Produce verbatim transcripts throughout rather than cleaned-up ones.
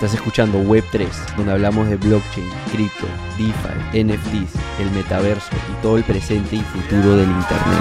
Estás escuchando web tres, donde hablamos de blockchain, cripto, DeFi, N F Ts, el metaverso y todo el presente y futuro del internet.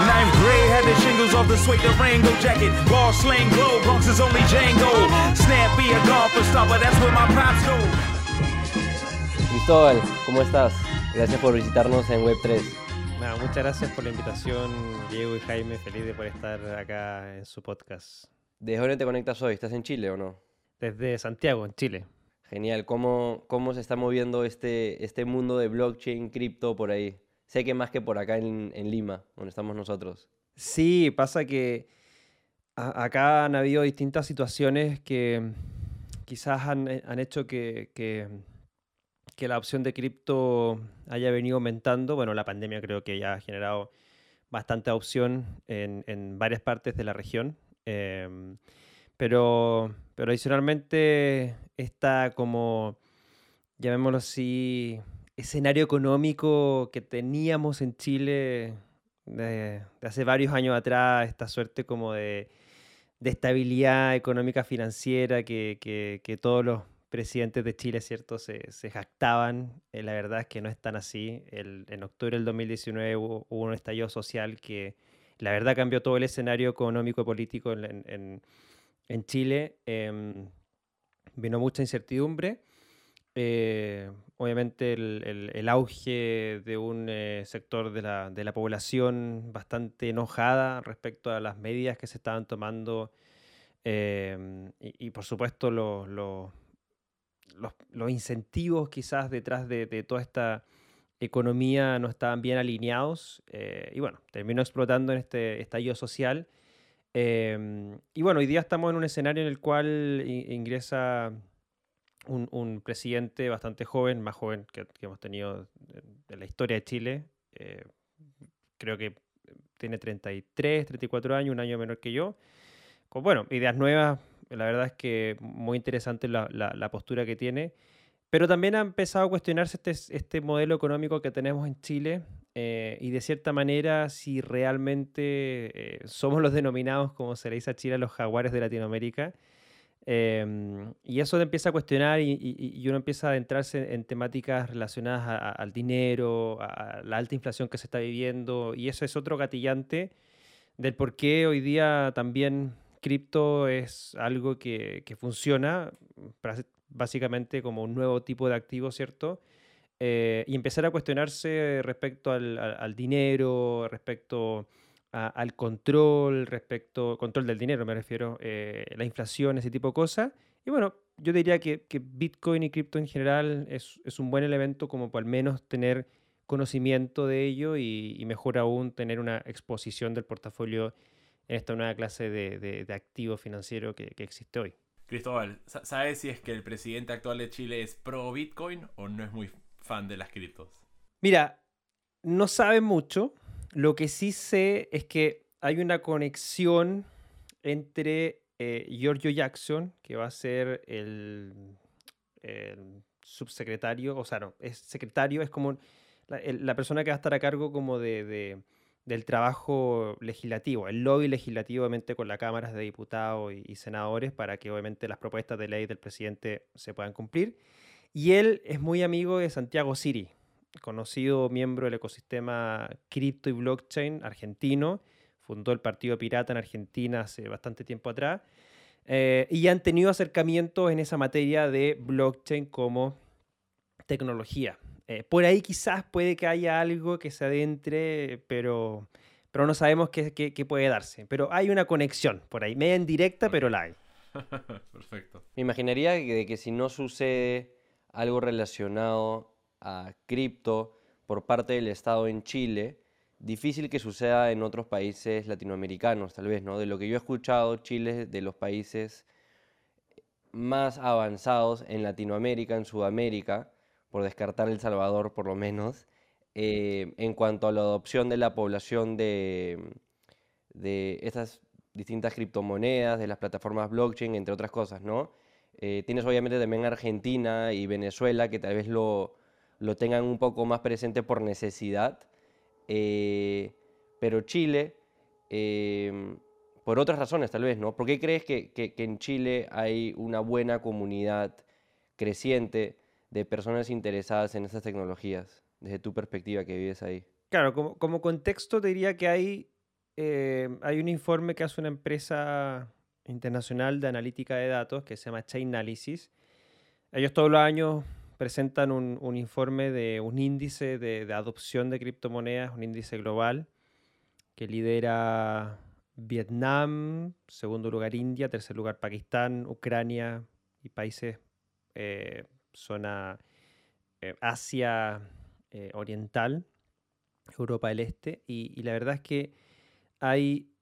Cristóbal, ¿cómo estás? Gracias por visitarnos en web tres. Nada, muchas gracias por la invitación, Diego y Jaime. Feliz de poder estar acá en su podcast. ¿Desde dónde te conectas hoy? ¿Estás en Chile o no? Desde Santiago, en Chile. Genial. ¿Cómo, cómo se está moviendo este, este mundo de blockchain, cripto por ahí? Sé que más que por acá en, en Lima, donde estamos nosotros. Sí, pasa que a- acá han habido distintas situaciones que quizás han, eh, han hecho que, que- que la opción de cripto haya venido aumentando. Bueno, la pandemia creo que ya ha generado bastante opción en, en varias partes de la región. em, pero, pero adicionalmente está como, llamémoslo así, escenario económico que teníamos en Chile de, de hace varios años atrás, esta suerte como de, de estabilidad económica financiera que, que- que todos los presidentes de Chile, ¿cierto?, se, se jactaban. Eh, la verdad es que no es tan así. El- en octubre del dos mil diecinueve hubo, hubo un estallido social que la verdad cambió todo el escenario económico y político en, en- en- en Chile. Em, vino mucha incertidumbre. Eh, obviamente el, el- el auge de un eh, sector de la, de la población bastante enojada respecto a las medidas que se estaban tomando, em, y, y por supuesto lo- lo- los, los incentivos quizás detrás de, de toda esta economía no estaban bien alineados, eh, y bueno, terminó explotando en este estallido social. Em, y bueno, hoy día estamos en un escenario en el cual i- ingresa un, un presidente bastante joven, más joven que, que hemos tenido en, en la historia de Chile. eh, Creo que tiene treinta y tres, treinta y cuatro años, un año menor que yo. Con, bueno, ideas nuevas, la verdad es que muy interesante la, la- la postura que tiene. Pero también ha empezado a cuestionarse este, este modelo económico que tenemos en Chile, eh, y de cierta manera si realmente eh, somos los denominados, como se le dice a Chile, los jaguares de Latinoamérica. Em, y eso te empieza a cuestionar y, y- y uno empieza a adentrarse en temáticas relacionadas a- a- al dinero, a la alta inflación que se está viviendo, y eso es otro gatillante del por qué hoy día también cripto es algo que, que funciona, bras- básicamente como un nuevo tipo de activo, ¿cierto? Eh, y empezar a cuestionarse respecto al, al- al dinero, respecto a- al control, respecto, control del dinero me refiero, eh, la inflación, ese tipo de cosas. Y bueno, yo diría que, que Bitcoin y cripto en general es, es un buen elemento como para al menos tener conocimiento de ello y, y mejor aún tener una exposición del portafolio en esta nueva clase de, de- de activo financiero que, que existe hoy. Cristóbal, sa- ¿sabes si es que el presidente actual de Chile es pro Bitcoin o no es muy fan de las criptos? Mira, no sabe mucho. Lo que sí sé es que hay una conexión entre eh, Giorgio Jackson, que va a ser el, el subsecretario, o sea, no, es secretario, es como la, el- la persona que va a estar a cargo como de, de- del trabajo legislativo, el lobby legislativo, obviamente, con las cámaras de diputados y, y senadores para que obviamente las propuestas de ley del presidente se puedan cumplir. Y él es muy amigo de Santiago Siri, conocido miembro del ecosistema cripto y blockchain argentino. Fundó el Partido Pirata en Argentina hace bastante tiempo atrás. Eh, y han tenido acercamientos en esa materia de blockchain como tecnología. Eh, por ahí quizás puede que haya algo que se adentre, pero, pero no sabemos qué, qué- qué puede darse. Pero hay una conexión por ahí, media indirecta, pero Ok. la hay. Perfecto. Me imaginaría que, de que si no sucede algo relacionado a cripto por parte del Estado en Chile, difícil que suceda en otros países latinoamericanos, tal vez, ¿no? De lo que yo he escuchado, Chile es de los países más avanzados en Latinoamérica, en Sudamérica, por descartar El Salvador por lo menos, eh, en cuanto a la adopción de la población de, de estas distintas criptomonedas, de las plataformas blockchain, entre otras cosas, ¿no? Eh, tienes obviamente también Argentina y Venezuela que tal vez lo, lo tengan un poco más presente por necesidad, eh, pero Chile, eh, por otras razones tal vez, ¿no? ¿Por qué crees que, que- que en Chile hay una buena comunidad creciente de personas interesadas en estas tecnologías, desde tu perspectiva que vives ahí? Claro, como, como contexto te diría que hay, eh, hay un informe que hace una empresa internacional de analítica de datos que se llama Chainalysis. Ellos todos los años presentan un, un informe de un índice de, de adopción de criptomonedas, un índice global que lidera Vietnam, segundo lugar India, tercer lugar Pakistán, Ucrania y países eh, zona eh, Asia eh, Oriental, Europa del Este. Y, y la verdad es que hay,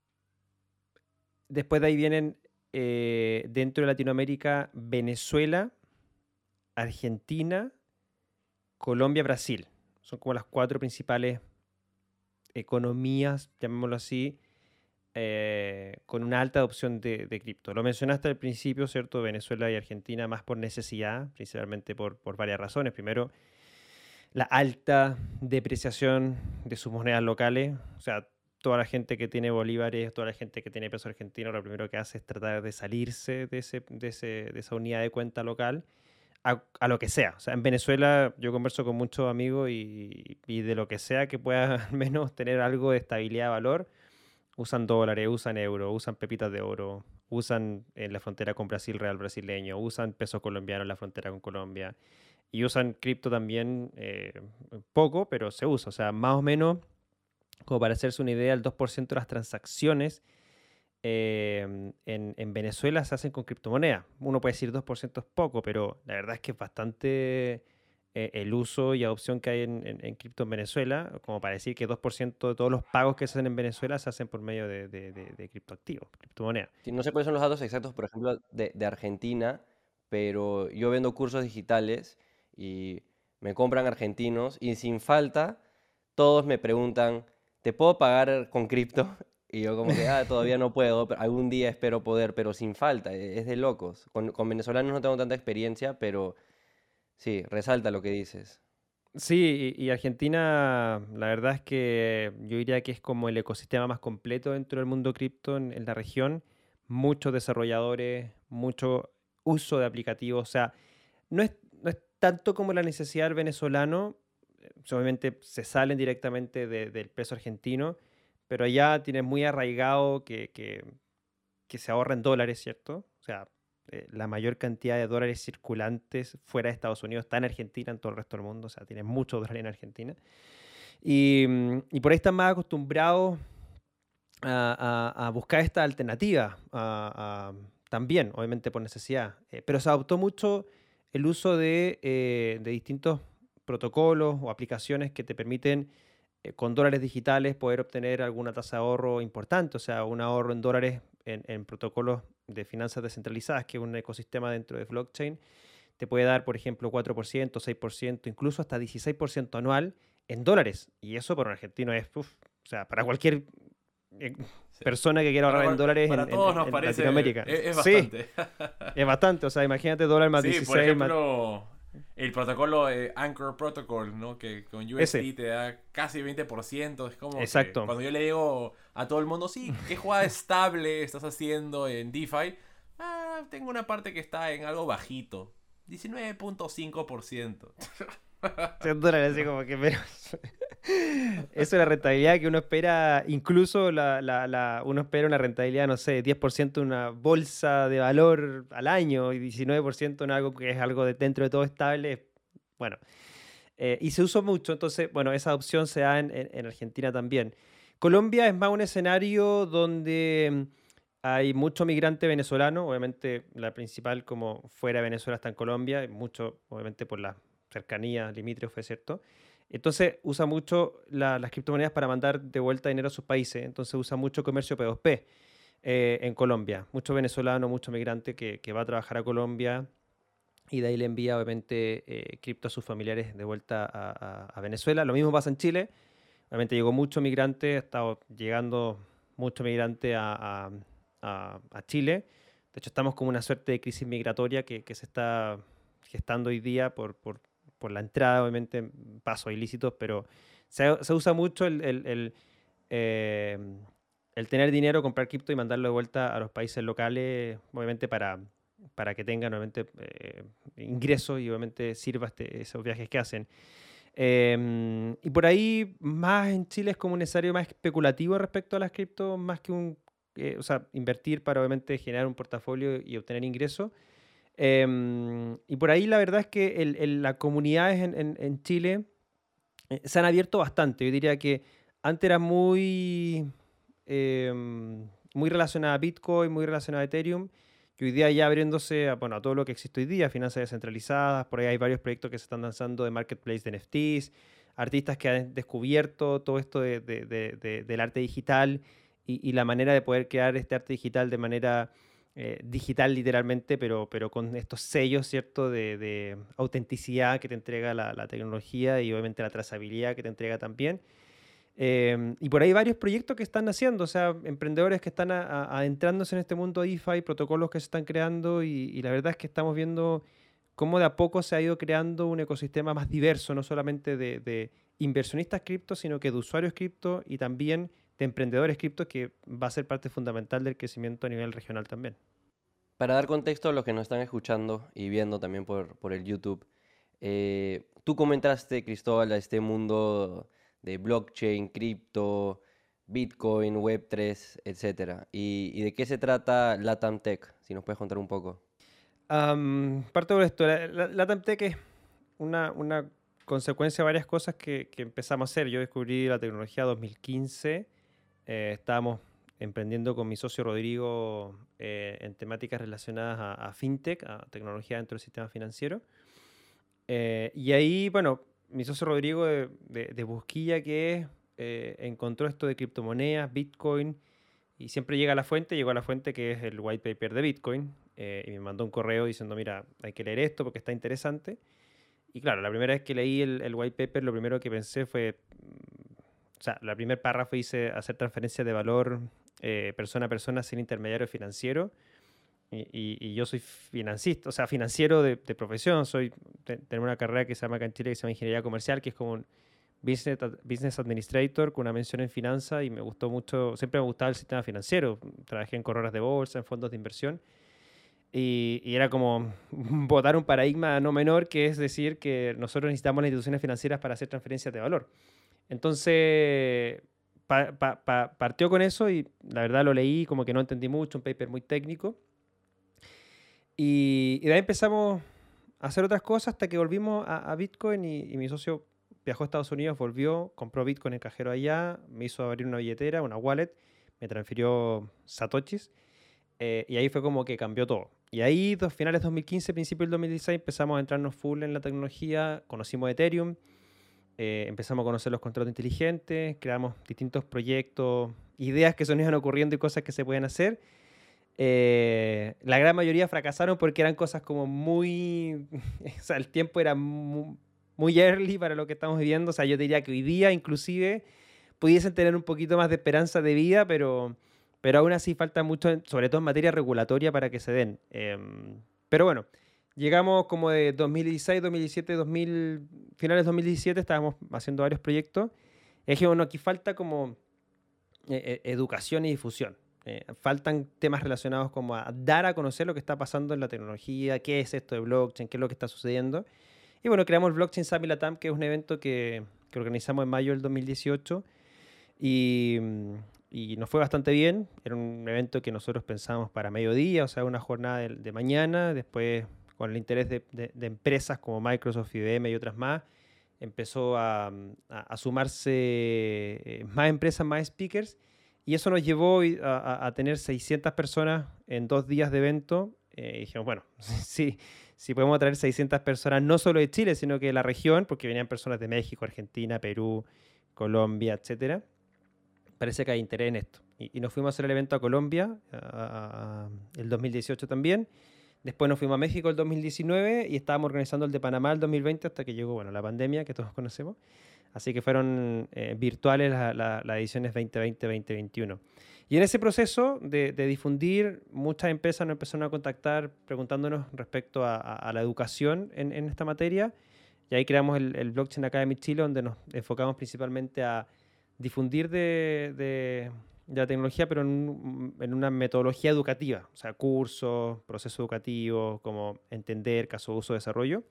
después de ahí vienen eh, dentro de Latinoamérica Venezuela, Argentina, Colombia, Brasil. Son como las cuatro principales economías, llamémoslo así, eh, con una alta adopción de, de cripto. Lo mencionaste al principio, ¿cierto? Venezuela y Argentina más por necesidad, principalmente por, por varias razones. Primero, la alta depreciación de sus monedas locales. O sea, toda la gente que tiene bolívares, toda la gente que tiene peso argentino, lo primero que hace es tratar de salirse de, ese, de, ese, de esa unidad de cuenta local a, a lo que sea. O sea, en Venezuela yo converso con muchos amigos y, y de lo que sea que pueda al menos tener algo de estabilidad de valor, usan dólares, usan euros, usan pepitas de oro, usan en la frontera con Brasil real brasileño, usan peso colombiano en la frontera con Colombia y usan cripto también eh, poco, pero se usa. O sea, más o menos, como para hacerse una idea, el dos por ciento de las transacciones eh, en, en Venezuela se hacen con criptomonedas. Uno puede decir dos por ciento es poco, pero la verdad es que es bastante eh, el uso y adopción que hay en, en, en cripto en Venezuela, como para decir que dos por ciento de todos los pagos que se hacen en Venezuela se hacen por medio de, de, de, de criptoactivos, criptomonedas. Sí, no sé cuáles son los datos exactos, por ejemplo, de, de Argentina, pero yo vendo cursos digitales y me compran argentinos y sin falta todos me preguntan, ¿te puedo pagar con cripto? Y yo como que, ah, todavía no puedo, pero algún día espero poder, pero sin falta, e- es de locos. Con, con venezolanos no tengo tanta experiencia, pero sí, resalta lo que dices. Sí, y, y Argentina, la verdad es que yo diría que es como el ecosistema más completo dentro del mundo cripto en, en la región. Muchos desarrolladores, mucho uso de aplicativos. O sea, no es, no es tanto como la necesidad del venezolano. eh, Obviamente se salen directamente de- del peso argentino, pero allá tienes muy arraigado que, que que se ahorra en dólares, ¿cierto? O sea, eh, la mayor cantidad de dólares circulantes fuera de Estados Unidos está en Argentina, en todo el resto del mundo, o sea, tienes muchos dólares en Argentina. Y, mm, y por ahí están más acostumbrados a, a- a buscar esta alternativa, a- a- también, obviamente por necesidad. Eh, pero se adoptó mucho el uso de, eh, de distintos protocolos o aplicaciones que te permiten eh, con dólares digitales poder obtener alguna tasa de ahorro importante, o sea, un ahorro en dólares en, en protocolos de finanzas descentralizadas, que es un ecosistema dentro de blockchain, te puede dar, por ejemplo, cuatro por ciento, seis por ciento, incluso hasta dieciséis por ciento anual en dólares. Y eso para un argentino es, uf, o sea, para cualquier eh, Sí. persona que quiera Para, ahorrar en cual- dólares para en, en- todos en- nos en parece, Latinoamérica. es, es Sí, bastante. es bastante. O sea, imagínate dólar más Sí, por dieciséis más ejemplo, el protocolo eh, Anchor Protocol, ¿no? Que con ese. U S D te da casi veinte por ciento. Es como que Exacto. cuando yo le digo a todo el mundo, sí, ¿qué jugada estable estás haciendo en DeFi? Ah, tengo una parte que está en algo bajito. diecinueve punto cinco por ciento. cien dólares, así como que menos. Es una rentabilidad que uno espera, incluso la, la- la- uno espera una rentabilidad, no sé, diez por ciento en una bolsa de valor al año y diecinueve por ciento en algo que es algo de, dentro de todo estable. Bueno, eh, y se usa mucho, entonces, bueno, esa opción se da en, en- en Argentina también. Colombia es más un escenario donde mm, hay mucho migrante venezolano, obviamente la principal como fuera de Venezuela está en Colombia, y mucho, obviamente por la cercanía limítrofe, ¿cierto? Entonces usa mucho la- las criptomonedas para mandar de vuelta dinero a sus países, entonces usa mucho comercio P dos P eh, en Colombia, mucho venezolano, mucho migrante que, que va a trabajar a Colombia y de ahí le envía obviamente eh, cripto a sus familiares de vuelta a, a- a Venezuela. Lo mismo pasa en Chile. Obviamente llegó mucho migrante, ha estado llegando mucho migrante a, a- a- a Chile. De hecho, estamos como una suerte de crisis migratoria que, que se está gestando hoy día por, por- por la entrada, obviamente, pasos ilícitos, pero se, se usa mucho el, el- el, eh, el tener dinero, comprar cripto y mandarlo de vuelta a los países locales, obviamente para, para que tengan obviamente eh, ingresos y obviamente sirva este, esos viajes que hacen. Eh, y por ahí, más en Chile es como un escenario más especulativo respecto a las criptos, más que un, eh, o sea, invertir para obviamente generar un portafolio y obtener ingresos. Eh, y por ahí la verdad es que el, el, las comunidades en, en, en Chile eh, se han abierto bastante. Yo diría que antes era muy, eh, muy relacionada a Bitcoin, muy relacionada a Ethereum, y hoy día ya abriéndose a, bueno, a todo lo que existe hoy día, finanzas descentralizadas. Por ahí hay varios proyectos que se están lanzando de marketplace de N F Ts, artistas que han descubierto todo esto de, de, de, de, del arte digital y, y la manera de poder crear este arte digital de manera eh, digital literalmente, pero, pero con estos sellos, ¿cierto?, de, de autenticidad que te entrega la, la tecnología y obviamente la trazabilidad que te entrega también. Eh, y por ahí varios proyectos que están haciendo, o sea, emprendedores que están a, a, adentrándose en este mundo DeFi, protocolos que se están creando y, y la verdad es que estamos viendo cómo de a poco se ha ido creando un ecosistema más diverso, no solamente de, de inversionistas cripto, sino que de usuarios cripto y también de emprendedores cripto, que va a ser parte fundamental del crecimiento a nivel regional también. Para dar contexto a los que nos están escuchando y viendo también por, por el YouTube, eh, tú cómo entraste, Cristóbal, a este mundo de blockchain, cripto, Bitcoin, web tres, etcétera. ¿Y, y de qué se trata LATAM Tech? Si nos puedes contar un poco. Um, parte por esto, la, la, LATAM Tech es una, una consecuencia de varias cosas que, que empezamos a hacer. Yo descubrí la tecnología en dos mil quince, eh, estábamos emprendiendo con mi socio Rodrigo eh, en temáticas relacionadas a, a fintech, a tecnología dentro del sistema financiero. Eh, y ahí, bueno, mi socio Rodrigo de, de, de Busquilla, que es, eh, encontró esto de criptomonedas, Bitcoin, y siempre llega a la fuente, llegó a la fuente que es el white paper de Bitcoin, eh, y me mandó un correo diciendo, mira, hay que leer esto porque está interesante. Y claro, la primera vez que leí el, el white paper, lo primero que pensé fue, mm, o sea, la primer párrafo dice hacer transferencias de valor eh, persona a persona sin intermediario financiero. Y, y, y yo soy financista, o sea, financiero de, de profesión. Soy, te, tengo una carrera que se llama acá en Chile, que se llama Ingeniería Comercial, que es como un business, business Administrator con una mención en finanzas, y me gustó mucho, siempre me gustaba el sistema financiero. Trabajé en corredoras de bolsa, en fondos de inversión, y, y era como botar un paradigma no menor, que es decir que nosotros necesitamos las instituciones financieras para hacer transferencias de valor. Entonces, pa, pa, pa, partió con eso y la verdad lo leí como que no entendí mucho, un paper muy técnico. Y, y de ahí empezamos a hacer otras cosas hasta que volvimos a, a Bitcoin y, y mi socio viajó a Estados Unidos, volvió, compró Bitcoin en cajero allá, me hizo abrir una billetera, una wallet, me transfirió satoshis, eh, y ahí fue como que cambió todo. Y ahí, dos, finales de dos mil quince, principios del dos mil dieciséis, empezamos a entrarnos full en la tecnología, conocimos Ethereum, eh, empezamos a conocer los contratos inteligentes, creamos distintos proyectos, ideas que se nos iban ocurriendo y cosas que se pueden hacer. Eh, la gran mayoría fracasaron porque eran cosas como muy... o sea, el tiempo era muy, muy early para lo que estamos viviendo. O sea, yo diría que hoy día inclusive pudiesen tener un poquito más de esperanza de vida, pero, pero aún así falta mucho, sobre todo en materia regulatoria, para que se den. Eh, pero bueno, llegamos como de dos mil dieciséis, dos mil diecisiete, dos mil, finales de dos mil diecisiete, estábamos haciendo varios proyectos. Y dije, bueno, aquí falta como eh, educación y difusión. Eh, faltan temas relacionados como a dar a conocer lo que está pasando en la tecnología, qué es esto de blockchain, qué es lo que está sucediendo. Y bueno, creamos el Blockchain Summit Latam, que es un evento que, que organizamos en mayo del dos mil dieciocho y, y nos fue bastante bien. Era un evento que nosotros pensábamos para mediodía, o sea, una jornada de, de mañana. Después, con el interés de, de, de empresas como Microsoft, I B M y otras más, empezó a, a, a sumarse eh, más empresas, más speakers. Y eso nos llevó a, a, a tener seiscientas personas en dos días de evento. Eh, y dijimos, bueno, sí, sí podemos traer seiscientas personas, no solo de Chile, sino que de la región, porque venían personas de México, Argentina, Perú, Colombia, etcétera. Parece que hay interés en esto. Y, y nos fuimos a hacer el evento a Colombia a, a, el dos mil dieciocho también. Después nos fuimos a México el dos mil diecinueve y estábamos organizando el de Panamá el dos mil veinte hasta que llegó, bueno, la pandemia que todos conocemos. Así que fueron eh, virtuales las la, la ediciones veinte veinte, veinte veintiuno. Y en ese proceso de, de difundir, muchas empresas nos empezaron a contactar preguntándonos respecto a, a, a la educación en, en esta materia. Y ahí creamos el, el Blockchain Academy Chile, donde nos enfocamos principalmente a difundir de, de, de la tecnología, pero en, un- en una metodología educativa, o sea, cursos, proceso educativo, como entender, caso de uso, desarrollo.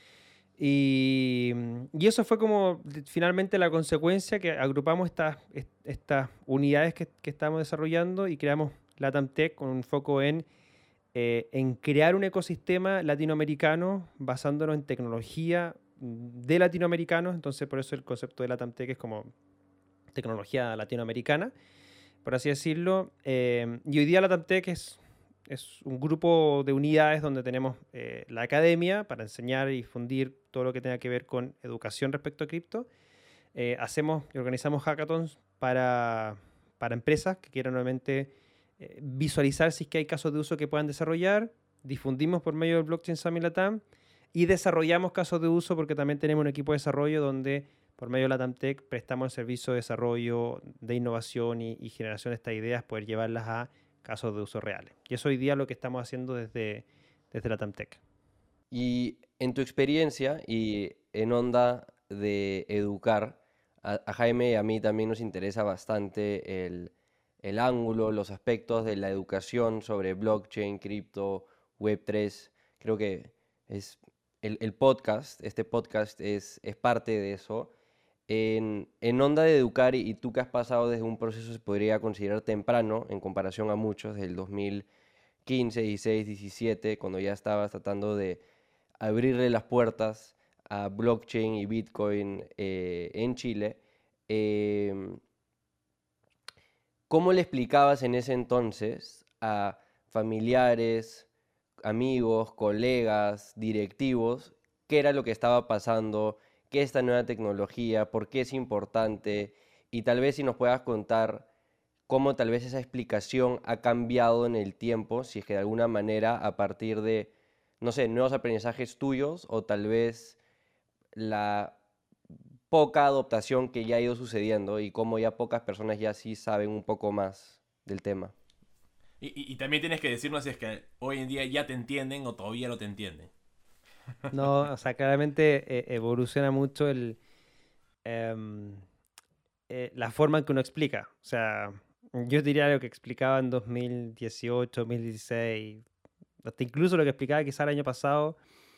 Y, y eso fue como de- finalmente la consecuencia que agrupamos estas, est- estas unidades que, que estamos desarrollando y creamos LATAM Tech con un foco en, eh, en crear un ecosistema latinoamericano basándonos en tecnología mm, de latinoamericanos. Entonces, por eso el concepto de LATAM Tech es como tecnología latinoamericana, por así decirlo. Eh, y hoy día LATAM Tech es, es un grupo de unidades donde tenemos eh, la academia para enseñar y difundir todo lo que tenga que ver con educación respecto a cripto. Eh, hacemos y organizamos hackathons para, para empresas que quieran nuevamente eh, visualizar si es que hay casos de uso que puedan desarrollar. Difundimos por medio del Blockchain Summit Latam y desarrollamos casos de uso porque también tenemos un equipo de desarrollo donde por medio de Latam Tech prestamos el servicio de desarrollo, de innovación y, y generación de estas ideas, poder llevarlas a casos de uso reales. Y eso hoy día es lo que estamos haciendo desde, desde Latam Tech. Y en tu experiencia y en onda de educar, a, a Jaime y a mí también nos interesa bastante el, el ángulo, los aspectos de la educación sobre blockchain, cripto, web tres. Creo que es el, el podcast, este podcast es, es parte de eso. En, en onda de educar, y, y tú que has pasado desde un proceso se podría considerar temprano en comparación a muchos del dos mil quince, dieciséis, diecisiete, cuando ya estabas tratando de abrirle las puertas a blockchain y Bitcoin eh, en Chile. em, ¿Cómo le explicabas en ese entonces a familiares, amigos, colegas, directivos, qué era lo que estaba pasando, qué es esta nueva tecnología, por qué es importante? Y tal vez si nos puedas contar cómo tal vez esa explicación ha cambiado en el tiempo, si es que de alguna manera a partir de, no sé, nuevos aprendizajes tuyos o tal vez la poca adoptación que ya ha ido sucediendo y cómo ya pocas personas ya sí saben un poco más del tema. Y, y- y también tienes que decirnos si es que hoy en día ya te entienden o todavía no te entienden. No, o sea, claramente eh, evoluciona mucho el, em, eh, la forma en que uno explica. O sea, yo diría lo que explicaba en dos mil dieciocho, dos mil dieciséis, hasta incluso lo que explicaba quizá el año pasado,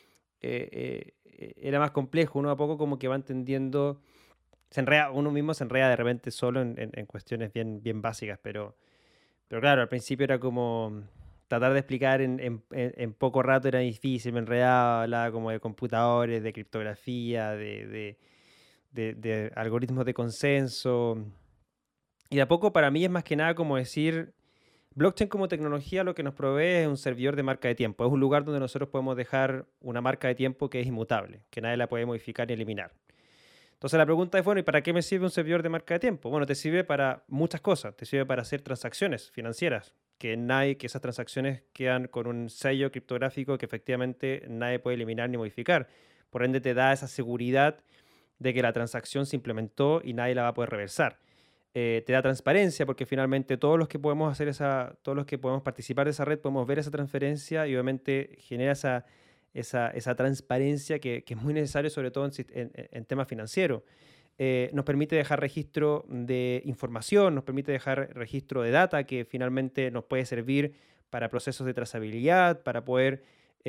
eh, eh, eh, era más complejo. Uno a poco como que va entendiendo, se enreda, uno mismo se enreda de repente solo en, en- en cuestiones bien, bien básicas, pero, pero claro, al principio era como tratar de explicar en, en- en- en poco rato era difícil, me enredaba, hablaba como de computadores, de criptografía, de, de de, de algoritmos de consenso. Y de a poco para mí es más que nada como decir, blockchain como tecnología lo que nos provee es un servidor de marca de tiempo. Es un lugar donde nosotros podemos dejar una marca de tiempo que es inmutable, que nadie la puede modificar ni eliminar. Entonces la pregunta es, bueno, ¿y para qué me sirve un servidor de marca de tiempo? Bueno, te sirve para muchas cosas. Te sirve para hacer transacciones financieras, que nadie, que esas transacciones quedan con un sello criptográfico que efectivamente nadie puede eliminar ni modificar. Por ende, te da esa seguridad de que la transacción se implementó y nadie la va a poder reversar. Eh, te da transparencia porque finalmente todos los que podemos hacer esa, todos los que podemos participar de esa red podemos ver esa transferencia y obviamente genera esa, esa, esa transparencia que, que es muy necesario sobre todo en, sis- en- en- en temas financieros. Eh, nos permite dejar registro de información, nos permite dejar registro de data que finalmente nos puede servir para procesos de trazabilidad, para poder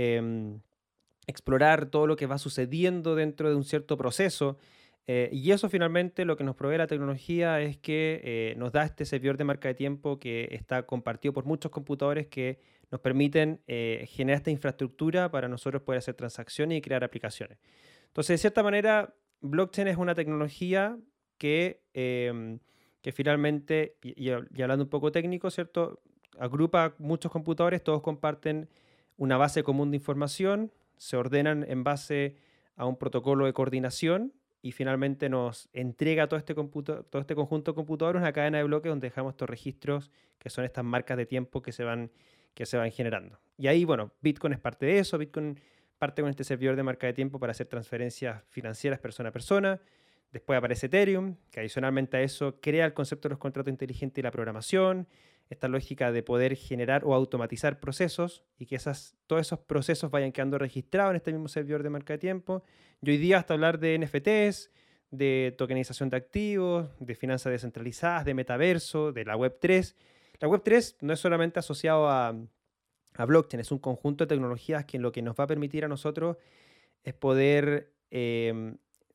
em, explorar todo lo que va sucediendo dentro de un cierto proceso. Eh, y eso finalmente lo que nos provee la tecnología es que eh, nos da este servidor de marca de tiempo que está compartido por muchos computadores que nos permiten eh, generar esta infraestructura para nosotros poder hacer transacciones y crear aplicaciones. Entonces, de cierta manera, blockchain es una tecnología que, em, que finalmente, y, y hab- y hablando un poco técnico, ¿cierto? Agrupa muchos computadores, todos comparten una base común de información, se ordenan en base a un protocolo de coordinación y finalmente nos entrega todo este, computa- todo este conjunto de computadores una cadena de bloques donde dejamos estos registros que son estas marcas de tiempo que se van, que se van generando. Y ahí, bueno, Bitcoin es parte de eso. Bitcoin parte con este servidor de marca de tiempo para hacer transferencias financieras persona a persona. Después aparece Ethereum, que adicionalmente a eso crea el concepto de los contratos inteligentes y la programación, esta lógica de poder generar o automatizar procesos y que esas, todos esos procesos vayan quedando registrados en este mismo servidor de marca de tiempo. Y hoy día hasta hablar de N F Ts, de tokenización de activos, de finanzas descentralizadas, de metaverso, de la web tres. La web tres no es solamente asociado a, a blockchain, es un conjunto de tecnologías que lo que nos va a permitir a nosotros es poder eh,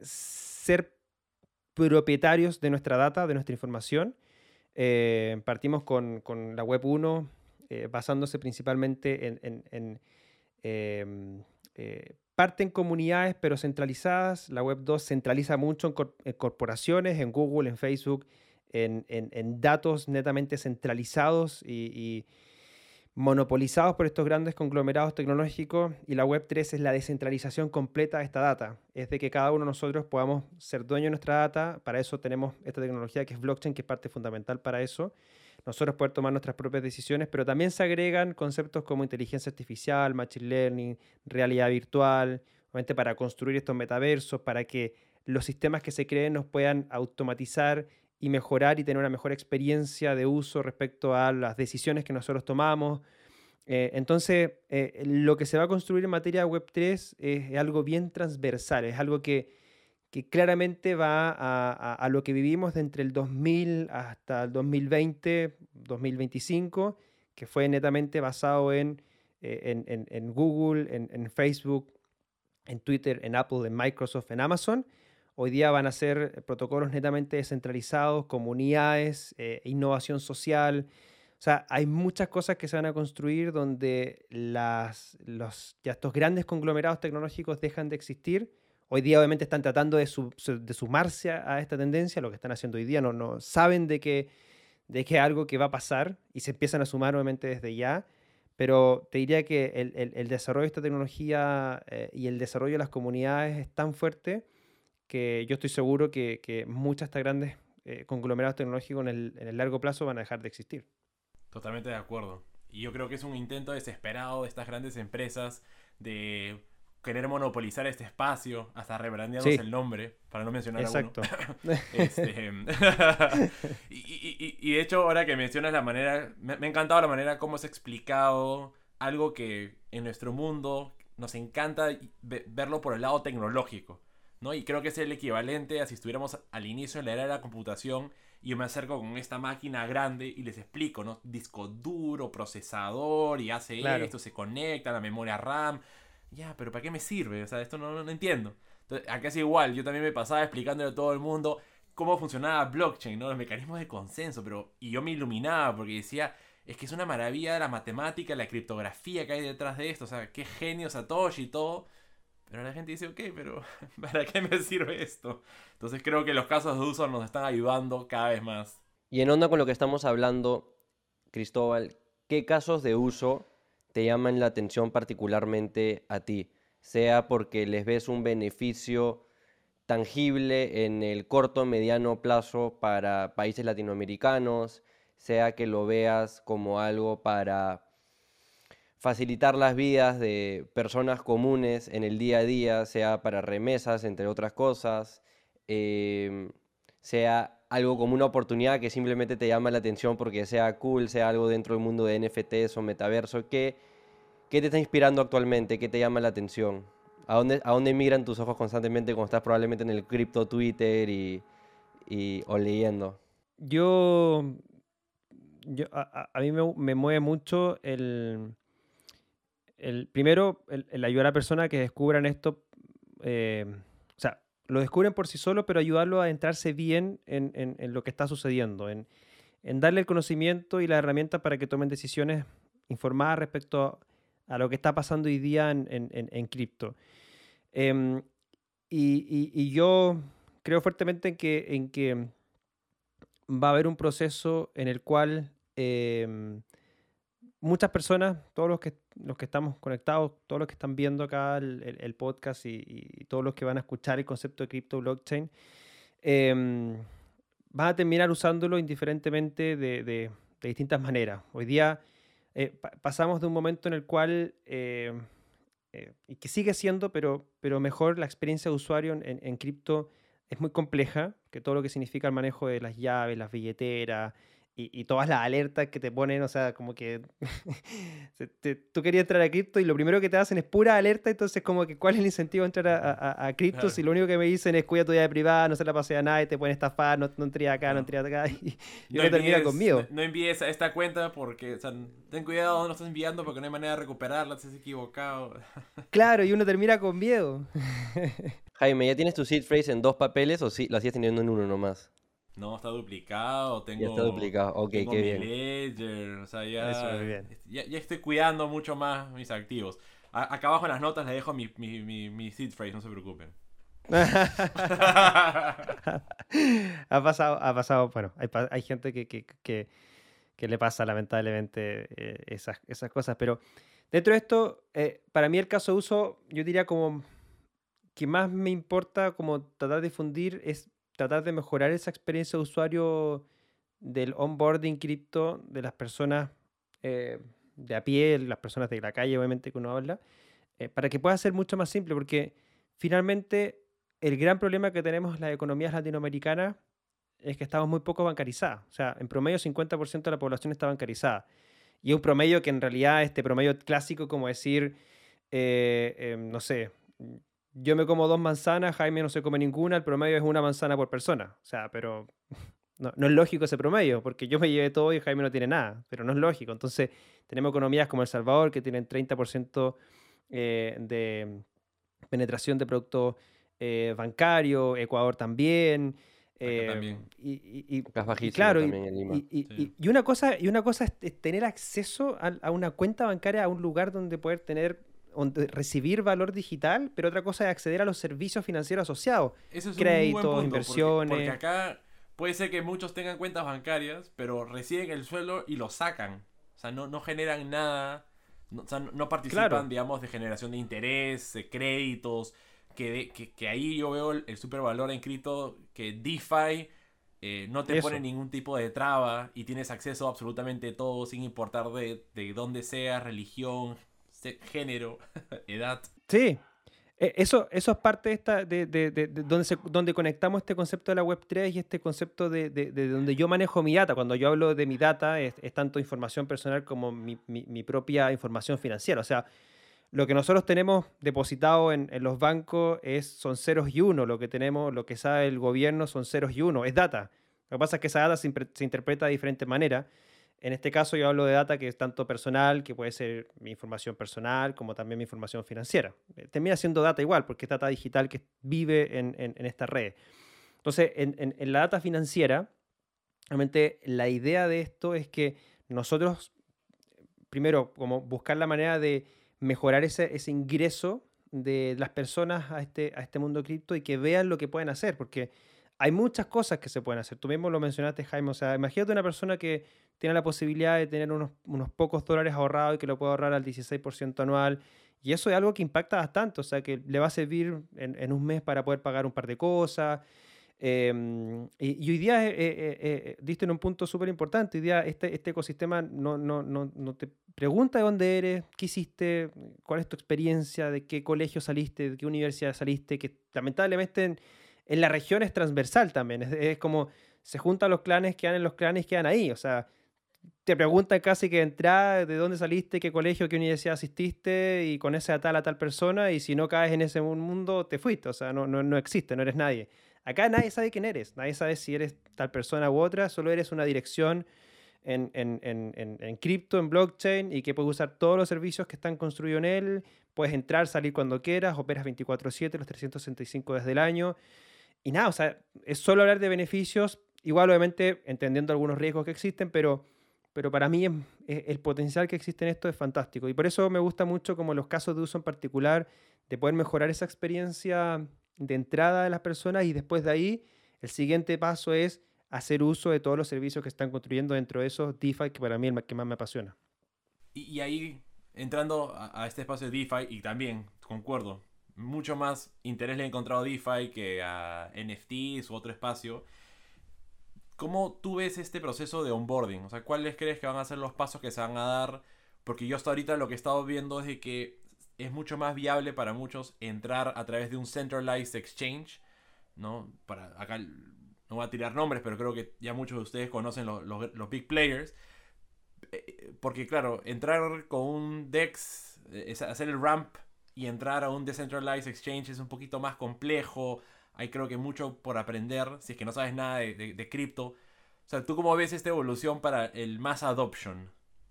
ser propietarios de nuestra data, de nuestra información. Eh, partimos con, con la web uno, eh, basándose principalmente en, en, en eh, eh, parte en comunidades, pero centralizadas. La web dos centraliza mucho en, cor en corporaciones, en Google, en Facebook, en, en, en datos netamente centralizados y, y monopolizados por estos grandes conglomerados tecnológicos. Y la web tres es la descentralización completa de esta data. Es de que cada uno de nosotros podamos ser dueños de nuestra data. Para eso tenemos esta tecnología que es blockchain, que es parte fundamental para eso. Nosotros poder tomar nuestras propias decisiones, pero también se agregan conceptos como inteligencia artificial, machine learning, realidad virtual, obviamente para construir estos metaversos, para que los sistemas que se creen nos puedan automatizar y mejorar y tener una mejor experiencia de uso respecto a las decisiones que nosotros tomamos. Eh, entonces, eh, lo que se va a construir en materia de web tres es, es algo bien transversal, es algo que, que claramente va a, a, a lo que vivimos de entre el dos mil hasta el dos mil veinte, dos mil veinticinco, que fue netamente basado en, eh, en, en, en Google, en, en Facebook, en Twitter, en Apple, en Microsoft, en Amazon. Hoy día van a ser protocolos netamente descentralizados, comunidades, eh, innovación social. O sea, hay muchas cosas que se van a construir donde las, los, ya estos grandes conglomerados tecnológicos dejan de existir. Hoy día obviamente están tratando de, su, de sumarse a esta tendencia. Lo que están haciendo hoy día no, no saben de que, de que es algo que va a pasar y se empiezan a sumar obviamente desde ya. Pero te diría que el, el, el desarrollo de esta tecnología eh, y el desarrollo de las comunidades es tan fuerte que yo estoy seguro que, que muchas de estas grandes eh, conglomerados tecnológicos en el, en el largo plazo van a dejar de existir. Totalmente de acuerdo. Y yo creo que es un intento desesperado de estas grandes empresas de querer monopolizar este espacio, hasta rebrandeándose Sí. el nombre, para no mencionar Exacto. a uno. Este, y, y- y- y de hecho, ahora que mencionas la manera, me, me ha encantado la manera como has explicado algo que en nuestro mundo nos encanta ve- verlo por el lado tecnológico, ¿no? Y creo que es el equivalente a si estuviéramos al inicio de la era de la computación y yo me acerco con esta máquina grande y les explico, ¿no? Disco duro, procesador, y hace Claro. esto, se conecta a la memoria RAM. Ya, pero ¿para qué me sirve? O sea, esto no, no, no entiendo. Entonces, acá es igual, yo también me pasaba explicándole a todo el mundo cómo funcionaba blockchain, ¿no? Los mecanismos de consenso, pero... Y yo me iluminaba porque decía, es que es una maravilla la matemática, la criptografía que hay detrás de esto, o sea, qué genio Satoshi y todo. Pero la gente dice, ok, pero ¿para qué me sirve esto? Entonces creo que los casos de uso nos están ayudando cada vez más. Y en onda con lo que estamos hablando, Cristóbal, ¿qué casos de uso te llaman la atención particularmente a ti? Sea porque les ves un beneficio tangible en el corto o mediano plazo para países latinoamericanos, sea que lo veas como algo para facilitar las vidas de personas comunes en el día a día, sea para remesas, entre otras cosas, em, sea algo como una oportunidad que simplemente te llama la atención porque sea cool, sea algo dentro del mundo de N F Ts o metaverso. ¿Qué, qué te está inspirando actualmente? ¿Qué te llama la atención? ¿A dónde, a dónde migran tus ojos constantemente cuando estás probablemente en el cripto Twitter y, y- o leyendo? Yo, yo a, a- a mí me, me mueve mucho el, el primero, el, el ayudar a personas que descubran esto, eh, o sea, lo descubren por sí solo, pero ayudarlo a entrarse bien en, en- en lo que está sucediendo, en, en darle el conocimiento y las herramientas para que tomen decisiones informadas respecto a, a lo que está pasando hoy día en, en- en- en cripto. Em, y, y- y yo creo fuertemente en que, en que va a haber un proceso en el cual em, muchas personas, todos los que, los que estamos conectados, todos los que están viendo acá el, el- el podcast y, y todos los que van a escuchar el concepto de cripto blockchain, em, van a terminar usándolo indiferentemente de, de- de distintas maneras. Hoy día eh, pa- pasamos de un momento en el cual, eh, eh, y que sigue siendo, pero, pero mejor la experiencia de usuario en, en- en cripto es muy compleja, que todo lo que significa el manejo de las llaves, las billeteras, y, y todas las alertas que te ponen, o sea, como que se- te- tú querías entrar a cripto y lo primero que te hacen es pura alerta, entonces como que ¿cuál es el incentivo de entrar a, a- a- a cripto Claro, si lo único que me dicen es cuida tu vida privada, no se la pase a nadie, te pueden estafar, no, no entres acá, no claro. entres acá, y, y No uno termina con envíes, no, miedo. no envíes a esta cuenta porque, o sea, ten cuidado, no lo estás enviando porque no hay manera de recuperarla, te has equivocado. Claro, y uno termina con miedo. Jaime, ¿ya tienes tu seed phrase en dos papeles o sí, lo sigues teniendo en uno nomás? No, está duplicado, Ya está tengo, duplicado. Ok, tengo qué mi bien. ledger, o sea, Eso, muy ya, bien. ya, ya estoy cuidando mucho más mis activos. A- acá abajo en las notas les dejo mi, mi, mi, mi seed phrase, no se preocupen. Ha pasado, ha pasado, bueno, hay, pa- hay gente que, que, que, que le pasa lamentablemente eh, esas, esas cosas, pero dentro de esto, eh, para mí el caso de uso, yo diría como que más me importa como tratar de difundir es tratar de mejorar esa experiencia de usuario del onboarding cripto de las personas eh, de a pie, las personas de la calle, obviamente que uno habla, eh, para que pueda ser mucho más simple, porque finalmente el gran problema que tenemos las economías latinoamericanas es que estamos muy poco bancarizadas. O sea, en promedio cincuenta por ciento de la población está bancarizada. Y es un promedio que en realidad, este promedio clásico, como decir, eh, eh, no sé, yo me como dos manzanas, Jaime no se come ninguna, el promedio es una manzana por persona. O sea, pero no, no es lógico ese promedio, porque yo me llevé todo y Jaime no tiene nada, pero no es lógico. Entonces, tenemos economías como El Salvador que tienen treinta por ciento eh, de penetración de producto eh, bancario, Ecuador también. Acá eh, también, y, y- y- Acá es y bajísimo claro, y, también en Lima. y- y- sí. y- y una cosa, y una cosa es, es tener acceso a, a una cuenta bancaria, a un lugar donde poder tener, donde recibir valor digital, pero otra cosa es acceder a los servicios financieros asociados, Eso es un muy buen créditos, punto, porque, porque inversiones. acá puede ser que muchos tengan cuentas bancarias, pero reciben el sueldo y lo sacan. O sea, no, no generan nada, no, o sea, no no participan, Claro, digamos, de generación de interés, de créditos, que, de- que, que ahí yo veo el, el super valor en cripto, que DeFi eh, no te pone eso. ningún tipo de traba y tienes acceso a absolutamente todo sin importar de, de dónde sea, religión, se- género, edad. Sí, e- Eso, eso es parte de esta, de, de- de- de donde, se- donde conectamos este concepto de la web tres y este concepto de, de- de donde yo manejo mi data. Cuando yo hablo de mi data, es, es tanto información personal como mi, mi- mi propia información financiera. O sea, lo que nosotros tenemos depositado en, en los bancos es, son ceros y uno. Lo que tenemos, lo que sabe el gobierno son ceros y uno. Es data. Lo que pasa es que esa data se, impre- se interpreta de diferentes maneras. En este caso yo hablo de data que es tanto personal, que puede ser mi información personal, como también mi información financiera. Eh, Termina siendo data igual, porque es data digital que vive en, en, en esta red. Entonces, en, en- en la data financiera, realmente la idea de esto es que nosotros, primero, como buscar la manera de mejorar ese, ese ingreso de las personas a este, a este mundo cripto y que vean lo que pueden hacer, porque hay muchas cosas que se pueden hacer. Tú mismo lo mencionaste, Jaime. O sea, imagínate una persona que tiene la posibilidad de tener unos, unos pocos dólares ahorrados y que lo puede ahorrar al dieciséis por ciento anual. Y eso es algo que impacta bastante, o sea, que le va a servir en, en un mes para poder pagar un par de cosas. Em, y, y hoy día eh, eh, eh, diste en un punto súper importante. Hoy día este, este ecosistema no, no, no, no te pregunta de dónde eres, qué hiciste, cuál es tu experiencia, de qué colegio saliste, de qué universidad saliste, que lamentablemente en, en la región es transversal también. Es, es como se juntan los clanes, quedan en los clanes, quedan ahí. O sea, te preguntan casi que de entrada de dónde saliste, qué colegio, qué universidad asististe y con esa tal a tal persona y si no caes en ese mundo te fuiste, o sea, no, no, no existe, no eres nadie. Acá nadie sabe quién eres, nadie sabe si eres tal persona u otra, solo eres una dirección en, en, en, en, en cripto, en blockchain y que puedes usar todos los servicios que están construidos en él, puedes entrar, salir cuando quieras, operas veinticuatro siete, los trescientos sesenta y cinco desde el año y nada, o sea, es solo hablar de beneficios, igual obviamente entendiendo algunos riesgos que existen, pero pero para mí es- es- el potencial que existe en esto es fantástico. Y por eso me gusta mucho como los casos de uso en particular, de poder mejorar esa experiencia de entrada de las personas y después de ahí el siguiente paso es hacer uso de todos los servicios que están construyendo dentro de esos DeFi, que para mí es el que más me apasiona. Y, y ahí, entrando a, a este espacio de DeFi, y también, concuerdo, mucho más interés le he encontrado a DeFi que a N F Ts u otro espacio. ¿Cómo tú ves este proceso de onboarding? O sea, ¿cuáles crees que van a ser los pasos que se van a dar? Porque yo hasta ahorita lo que he estado viendo es de que es mucho más viable para muchos entrar a través de un centralized exchange, ¿no? Para acá, no voy a tirar nombres, pero creo que ya muchos de ustedes conocen los, los, los big players. Eh, porque claro, entrar con un D E X, eh, hacer el ramp y entrar a un decentralized exchange es un poquito más complejo. Hay creo que mucho por aprender si es que no sabes nada de, de, de cripto. O sea, ¿tú cómo ves esta evolución para el mass adoption?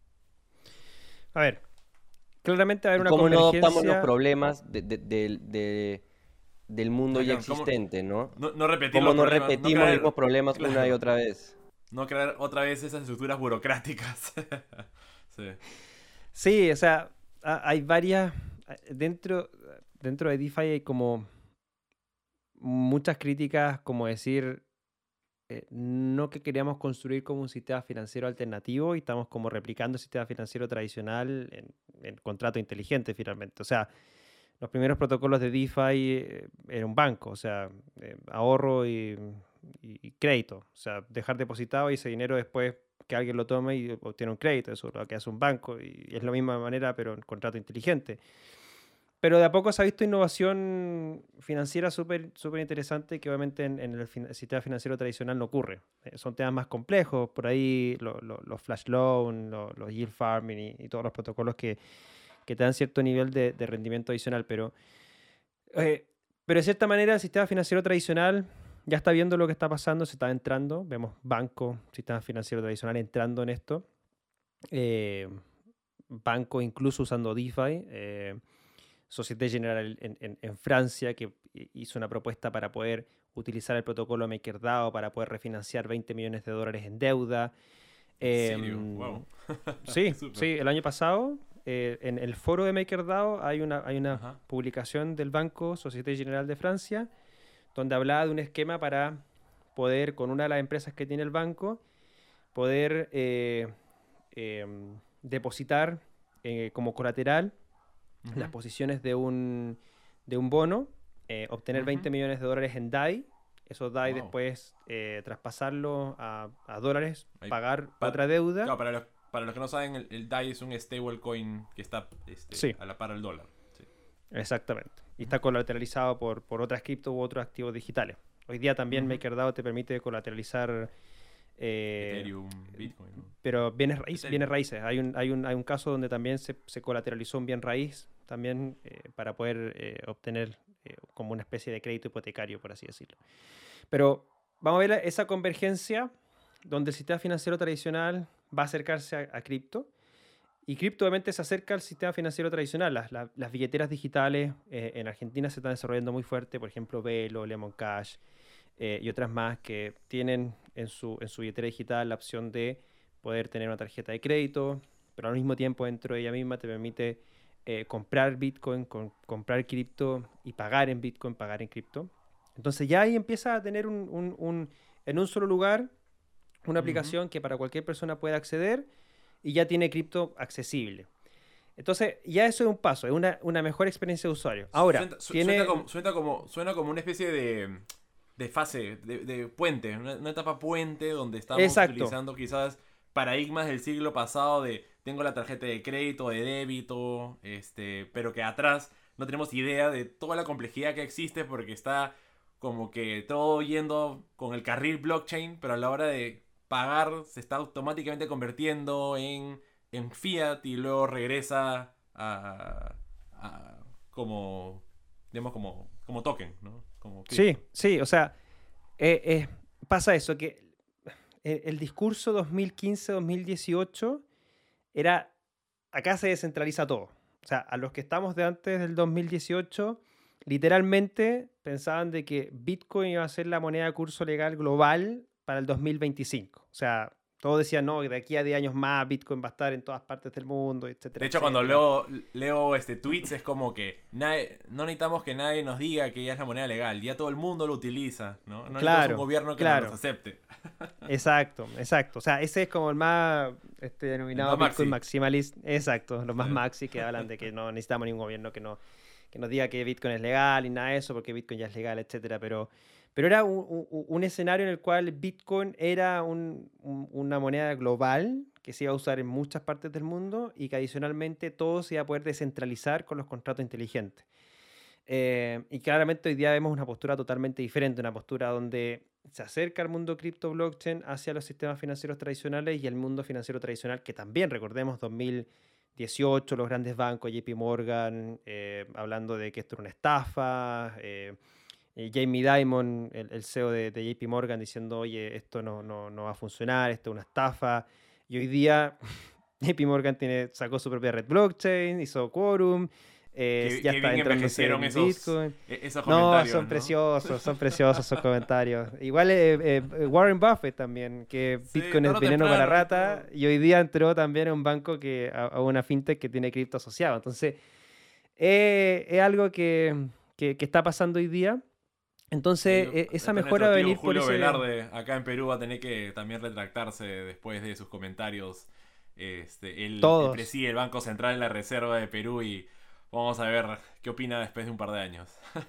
A ver, claramente va a haber una ¿Cómo no adoptamos los convergencia. problemas de, de- de- de- del mundo Ah, ya claro, ¿cómo- existente, ¿no? No, no repetir ¿Cómo los no problemas, no repetimos crear- los mismos problemas una y claro, otra vez? no crear otra vez esas estructuras burocráticas. Sí. Sí, o sea, ha- hay varias. Dentro, dentro de DeFi hay como muchas críticas, como decir, eh, no que queríamos construir como un sistema financiero alternativo y estamos como replicando el sistema financiero tradicional en, en contrato inteligente finalmente. O sea, los primeros protocolos de DeFi eh, era un banco, o sea, eh, ahorro y, y- y crédito. O sea, dejar depositado y ese dinero después que alguien lo tome y obtiene un crédito. Eso es lo que hace un banco y es la misma manera, pero en contrato inteligente. Pero de a poco se ha visto innovación financiera súper súper interesante que obviamente en, en el, fin- el sistema financiero tradicional no ocurre. Eh, son temas más complejos, por ahí lo- lo- los flash loan, lo- los yield farming y, y todos los protocolos que, que te dan cierto nivel de, de rendimiento adicional. Pero, eh, pero de cierta manera el sistema financiero tradicional ya está viendo lo que está pasando, se está entrando. Vemos bancos, sistema financiero tradicional entrando en esto. Eh, bancos incluso usando DeFi. eh, Société Générale en, en- en Francia, que hi- hizo una propuesta para poder utilizar el protocolo MakerDAO para poder refinanciar veinte millones de dólares en deuda. ¿En serio? Em, Wow. sí, Súper. sí, el año pasado eh, en el foro de MakerDAO hay una, hay una Ajá. publicación del banco Société Générale de Francia donde hablaba de un esquema para poder, con una de las empresas que tiene el banco, poder eh, em, depositar eh, como colateral las Ujú. posiciones de un, de un bono, eh, obtener Ujú. veinte millones de dólares en D A I, esos D A I Wow. después eh, traspasarlo a, a dólares, Ahí, pagar pa- otra deuda. Claro, para los, para los que no saben, el, el D A I es un stablecoin que está este, Sí, a la par del dólar. Sí. exactamente. Y Ujú. está colateralizado por, por otras cripto u otros activos digitales. Hoy día también Ujú. MakerDAO te permite colateralizar, eh, Ethereum, Bitcoin, ¿no? pero bienes, raíz, Ethereum. bienes raíces. Hay un, hay, un, hay un caso donde también se, se colateralizó un bien raíz también eh, para poder eh, obtener eh, como una especie de crédito hipotecario, por así decirlo. Pero vamos a ver la- esa convergencia donde el sistema financiero tradicional va a acercarse a, a cripto y cripto obviamente se acerca al sistema financiero tradicional. Las, las- las billeteras digitales eh, en Argentina se están desarrollando muy fuerte, por ejemplo, Velo, Lemon Cash eh, y otras más que tienen en su, en su billetera digital la opción de poder tener una tarjeta de crédito, pero al mismo tiempo dentro de ella misma te permite eh, comprar Bitcoin, con- comprar cripto y pagar en Bitcoin, pagar en cripto. Entonces ya ahí empieza a tener un, un- un- en un solo lugar una Ujú. aplicación que para cualquier persona pueda acceder y ya tiene cripto accesible. Entonces ya eso es un paso, es una, una mejor experiencia de usuario. Ahora, Suena, su- tiene... suena como, suena, como, suena como una especie de, de fase, de, de puente, una, una etapa puente donde estamos Exacto. utilizando quizás paradigmas del siglo pasado de tengo la tarjeta de crédito, de débito, este, pero que atrás no tenemos idea de toda la complejidad que existe porque está como que todo yendo con el carril blockchain, pero a la hora de pagar se está automáticamente convirtiendo en, en fiat y luego regresa a, a- como, digamos, como, como token, ¿no? Como Sí, cripto. sí, o sea, eh, eh, pasa eso, que el, el discurso dos mil quince dos mil dieciocho era, acá se descentraliza todo. O sea, a los que estamos de antes del dos mil dieciocho, literalmente pensaban de que Bitcoin iba a ser la moneda de curso legal global para el dos mil veinticinco. O sea, todos decían, no, que de aquí a diez años más Bitcoin va a estar en todas partes del mundo, etcétera, De hecho, cuando etcétera. leo, leo este tweets es como que nadie- no necesitamos que nadie nos diga que ya es la moneda legal, ya todo el mundo lo utiliza, ¿no? No necesitamos un Claro, gobierno que claro. nos acepte. Exacto, exacto. O sea, ese es como el más este, denominado El más Bitcoin maxi. maximalist. Exacto, los más Sí. maxi que hablan de que no necesitamos ningún gobierno que, no, que nos diga que Bitcoin es legal y nada de eso, porque Bitcoin ya es legal, etcétera. Pero, pero era un, un- un escenario en el cual Bitcoin era un- un- una moneda global que se iba a usar en muchas partes del mundo y que adicionalmente todo se iba a poder descentralizar con los contratos inteligentes. Eh, y claramente hoy día vemos una postura totalmente diferente, una postura donde se acerca al mundo cripto blockchain hacia los sistemas financieros tradicionales y el mundo financiero tradicional, que también, recordemos, dos mil dieciocho, los grandes bancos, J P Morgan, eh, hablando de que esto era una estafa, eh, eh, Jamie Dimon, el, el C E O de, de J P Morgan, diciendo, oye, esto no, no, no va a funcionar, esto es una estafa. Y hoy día J P Morgan tiene, sacó su propia red blockchain, hizo Quorum, eh, Qué, ya qué está bien entrándose envejecieron el esos, Bitcoin. e- esos No, comentarios, son ¿no? preciosos, son preciosos esos comentarios. Igual eh, eh, Warren Buffett también, que Sí, Bitcoin tarde es o veneno para temprano rata, esto... y hoy día entró también a un banco que, a, a una fintech que tiene cripto asociado. Entonces, eh, es algo que, que, que está pasando hoy día. Ahí Entonces, lo- e- esa está mejora va nuestro a tío venir por Julio ese... Velarde, acá en Perú, va a tener que también retractarse después de sus comentarios. Este, él, él Todos. preside el Banco Central de la Reserva de Perú y vamos a ver qué opina después de un par de años.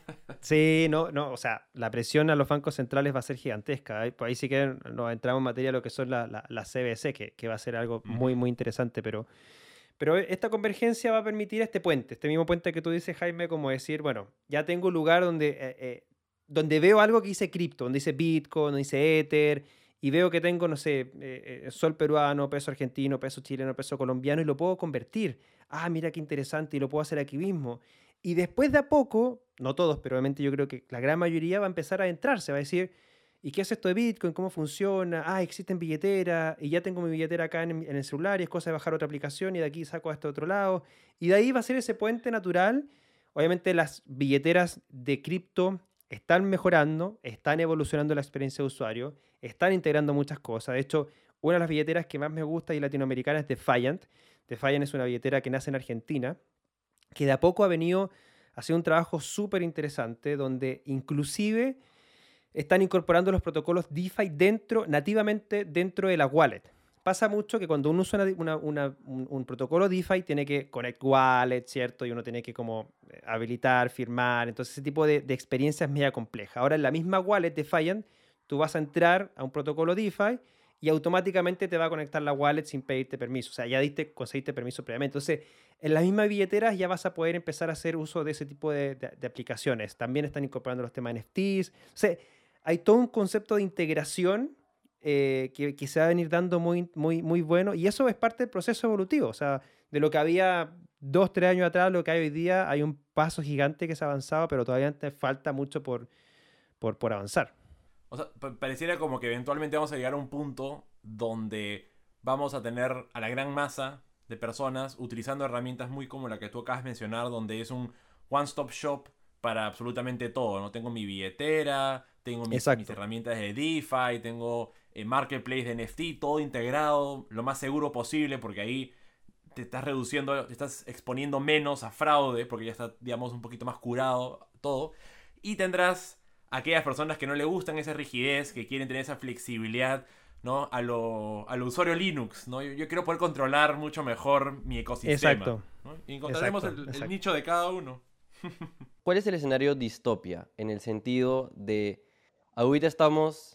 Sí, no, no, o sea, la presión a los bancos centrales va a ser gigantesca. Ahí, pues ahí sí que nos entramos en materia de lo que son la- la- las C B C, que, que va a ser algo muy, Ujú. muy interesante, pero, pero esta convergencia va a permitir este puente, este mismo puente que tú dices, Jaime, como decir, bueno, ya tengo un lugar donde, eh, eh, donde veo algo que dice cripto, donde dice Bitcoin, donde dice Ether, y veo que tengo, no sé, eh, eh, sol peruano, peso argentino, peso chileno, peso colombiano, y lo puedo convertir. Ah, mira qué interesante, y lo puedo hacer aquí mismo. Y después de a poco, no todos, pero obviamente yo creo que la gran mayoría va a empezar a adentrarse, va a decir, ¿y qué es esto de Bitcoin? ¿Cómo funciona? Ah, existen billeteras y ya tengo mi billetera acá en, en el celular y es cosa de bajar otra aplicación y de aquí saco a este otro lado. Y de ahí va a ser ese puente natural. Obviamente las billeteras de cripto están mejorando, están evolucionando la experiencia de usuario, están integrando muchas cosas. De hecho, una de las billeteras que más me gusta y latinoamericana es Defiant. Defiant es una billetera que nace en Argentina, que de a poco ha venido haciendo un trabajo súper interesante donde inclusive están incorporando los protocolos DeFi dentro, nativamente dentro de la wallet. Pasa mucho que cuando uno usa una- una- una- un, un protocolo DeFi tiene que connect wallet, ¿cierto? Y uno tiene que como eh, habilitar, firmar. Entonces ese tipo de, de experiencia es media compleja. Ahora en la misma wallet de Defiant, tú vas a entrar a un protocolo DeFi y automáticamente te va a conectar la wallet sin pedirte permiso. O sea, ya diste, conseguiste permiso previamente. Entonces, en las mismas billeteras ya vas a poder empezar a hacer uso de ese tipo de, de- de aplicaciones. También están incorporando los temas N F Ts. O sea, hay todo un concepto de integración eh, que, que se va a venir dando muy, muy, muy bueno. Y eso es parte del proceso evolutivo. O sea, de lo que había dos, tres años atrás, lo que hay hoy día, hay un paso gigante que se ha avanzado, pero todavía te falta mucho por, por, por avanzar. O sea, pa- pareciera como que eventualmente vamos a llegar a un punto donde vamos a tener a la gran masa de personas utilizando herramientas muy como la que tú acabas de mencionar, donde es un one-stop shop para absolutamente todo, ¿no? Tengo mi billetera, tengo mis, mis Exacto. herramientas de DeFi, tengo eh, Marketplace de N F T, todo integrado, lo más seguro posible, porque ahí te estás reduciendo, te estás exponiendo menos a fraude, porque ya está, digamos, un poquito más curado todo. Y tendrás aquellas personas que no le gustan esa rigidez, que quieren tener esa flexibilidad, ¿no? A lo, a lo usuario Linux, ¿no? Yo, yo quiero poder controlar mucho mejor mi ecosistema, Exacto. ¿no? Y encontraremos Exacto. el, el Exacto. nicho de cada uno. ¿Cuál es el escenario distopia? En el sentido de, ahorita estamos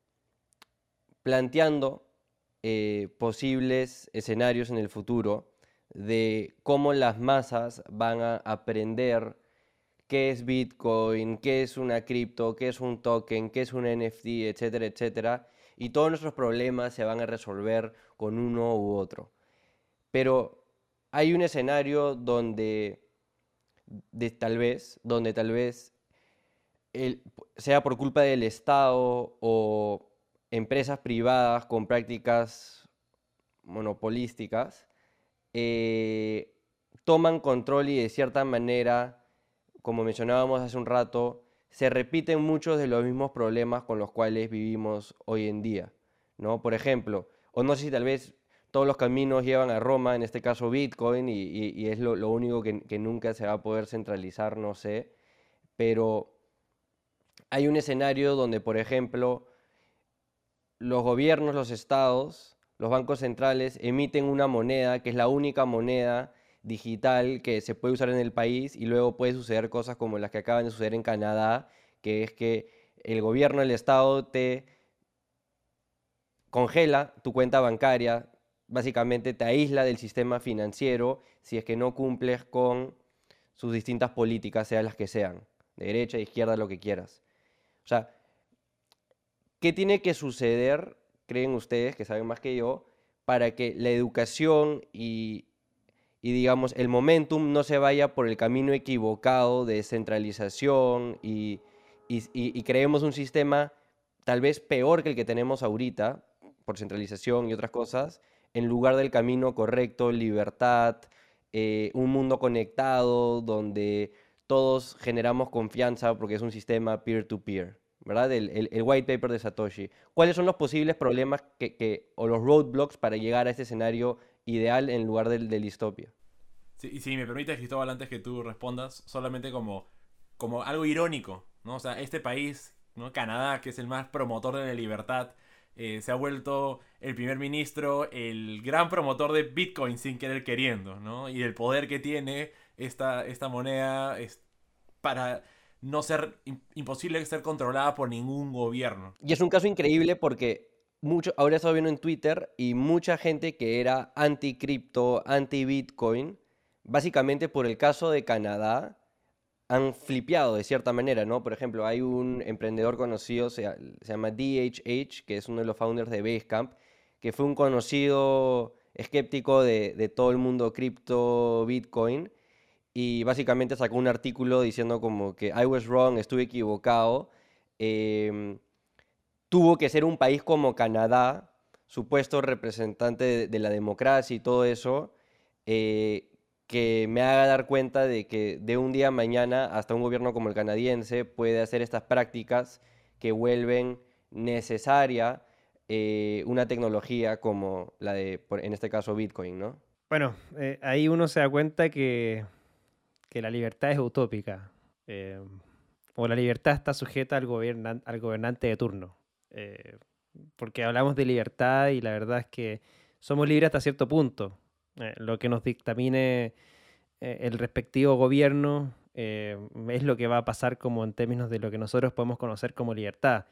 planteando eh, posibles escenarios en el futuro de cómo las masas van a aprender qué es Bitcoin, qué es una cripto, qué es un token, qué es un N F T, etcétera, etcétera. Y todos nuestros problemas se van a resolver con uno u otro. Pero hay un escenario donde, de, tal vez, donde tal vez el- sea por culpa del Estado o empresas privadas con prácticas monopolísticas, eh, toman control y de cierta manera, como mencionábamos hace un rato, se repiten muchos de los mismos problemas con los cuales vivimos hoy en día, ¿no? Por ejemplo, o no sé si tal vez todos los caminos llevan a Roma, en este caso Bitcoin, y, y- y es lo, lo único que, que nunca se va a poder centralizar, no sé, pero hay un escenario donde, por ejemplo, los gobiernos, los estados, los bancos centrales emiten una moneda que es la única moneda digital que se puede usar en el país y luego puede suceder cosas como las que acaban de suceder en Canadá, que es que el gobierno, el estado te congela tu cuenta bancaria, básicamente te aísla del sistema financiero si es que no cumples con sus distintas políticas, sean las que sean, de derecha, de izquierda, lo que quieras. O sea, ¿qué tiene que suceder, creen ustedes, que saben más que yo, para que la educación y, y digamos, el momentum no se vaya por el camino equivocado de centralización y, y, y- y creemos un sistema tal vez peor que el que tenemos ahorita, por centralización y otras cosas, en lugar del camino correcto, libertad, eh, un mundo conectado donde todos generamos confianza porque es un sistema peer-to-peer, ¿verdad? El, el- el white paper de Satoshi. ¿Cuáles son los posibles problemas que, que- o los roadblocks para llegar a este escenario ideal en lugar del de distopia? Sí, y si me permites, Cristóbal, antes que tú respondas, solamente como, como algo irónico, ¿no? O sea, este país, ¿no? Canadá, que es el más promotor de la libertad, eh, se ha vuelto el primer ministro, el gran promotor de Bitcoin sin querer queriendo, ¿no? Y el poder que tiene esta, esta moneda es para no ser im- imposible ser controlada por ningún gobierno. Y es un caso increíble porque mucho, ahora he estado viendo en Twitter y mucha gente que era anti-cripto, anti-Bitcoin, básicamente por el caso de Canadá, han flipeado de cierta manera, ¿no? Por ejemplo, hay un emprendedor conocido, se, ll- se llama D H H, que es uno de los founders de Basecamp, que fue un conocido escéptico de, de todo el mundo cripto, Bitcoin, y básicamente sacó un artículo diciendo como que I was wrong, estuve equivocado. em, Tuvo que ser un país como Canadá, supuesto representante de, de la democracia y todo eso, eh, que me haga dar cuenta de que de un día a mañana hasta un gobierno como el canadiense puede hacer estas prácticas que vuelven necesaria eh, una tecnología como la de, por- en este caso, Bitcoin, ¿no? Bueno, eh, ahí uno se da cuenta que, que la libertad es utópica. eh, o la libertad está sujeta al, gobiernan- al gobernante de turno. eh, Porque hablamos de libertad y la verdad es que somos libres hasta cierto punto. Eh, lo que nos dictamine eh, el respectivo gobierno eh, es lo que va a pasar como en términos de lo que nosotros podemos conocer como libertad.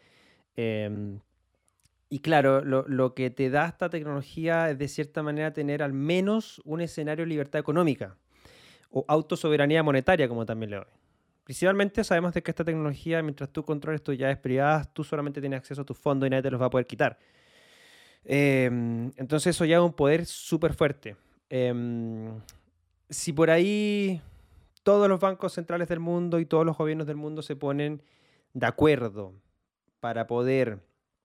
Em, y claro, lo, lo que te da esta tecnología es de cierta manera tener al menos un escenario de libertad económica o autosoberanía monetaria, como también le doy. Principalmente sabemos de que esta tecnología, mientras tú controles tus llaves privadas, tú solamente tienes acceso a tus fondos y nadie te los va a poder quitar. Em, entonces eso ya es un poder súper fuerte. Em, si por ahí todos los bancos centrales del mundo y todos los gobiernos del mundo se ponen de acuerdo para poder...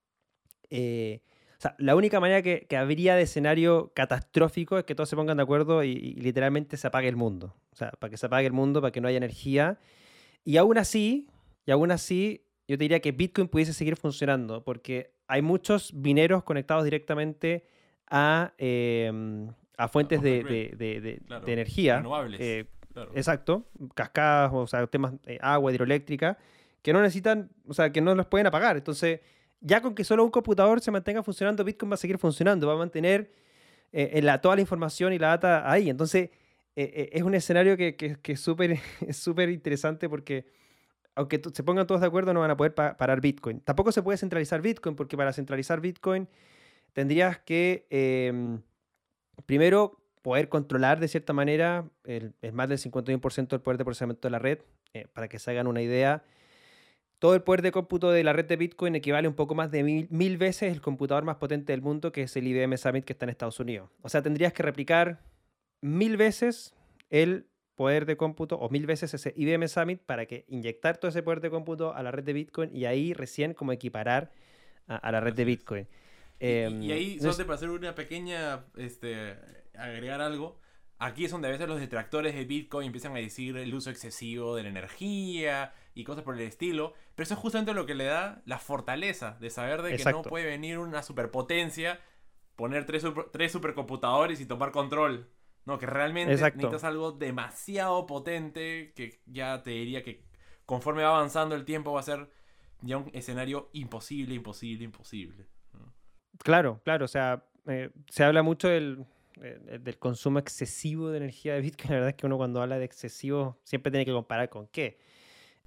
eh, o sea, la única manera que, que habría de escenario catastrófico es que todos se pongan de acuerdo y, y literalmente se apague el mundo. O sea, para que se apague el mundo, para que no haya energía. Y aún así, y aún así, yo te diría que Bitcoin pudiese seguir funcionando, porque hay muchos mineros conectados directamente a, em, a fuentes Off the de, grid, de- de- de- de claro. energía. Renovables, eh, claro. exacto, cascadas, o sea, temas de agua, hidroeléctrica, que no necesitan, o sea, que no los pueden apagar. Entonces, ya con que solo un computador se mantenga funcionando, Bitcoin va a seguir funcionando, va a mantener eh, eh, la- toda la información y la data ahí. Entonces, eh, eh, es un escenario que, que- que es súper es súper interesante porque aunque to- se pongan todos de acuerdo, no van a poder pa- parar Bitcoin. Tampoco se puede centralizar Bitcoin, porque para centralizar Bitcoin tendrías que, em, primero, poder controlar de cierta manera el, el más del cincuenta y uno por ciento del poder de procesamiento de la red. Eh, para que se hagan una idea, todo el poder de cómputo de la red de Bitcoin equivale a un poco más de mil, mil veces el computador más potente del mundo, que es el I B M Summit que está en Estados Unidos. O sea, tendrías que replicar mil veces el poder de cómputo o mil veces ese I B M Summit para que inyectar todo ese poder de cómputo a la red de Bitcoin y ahí recién como equiparar a, a la red de Así es. Bitcoin. Y, y- y Em, ahí, solo entonces, para hacer una pequeña, este, agregar algo, aquí es donde a veces los detractores de Bitcoin empiezan a decir el uso excesivo de la energía y cosas por el estilo, pero eso es justamente lo que le da la fortaleza de saber de que no exacto, puede venir una superpotencia, poner tres, super- tres supercomputadores y tomar control. No, que realmente exacto. necesitas algo demasiado potente que ya te diría que conforme va avanzando el tiempo va a ser ya un escenario imposible, imposible, imposible, ¿no? Claro, claro. O sea, eh, se habla mucho del, eh, del consumo excesivo de energía de Bitcoin. La verdad es que uno cuando habla de excesivo siempre tiene que comparar con qué.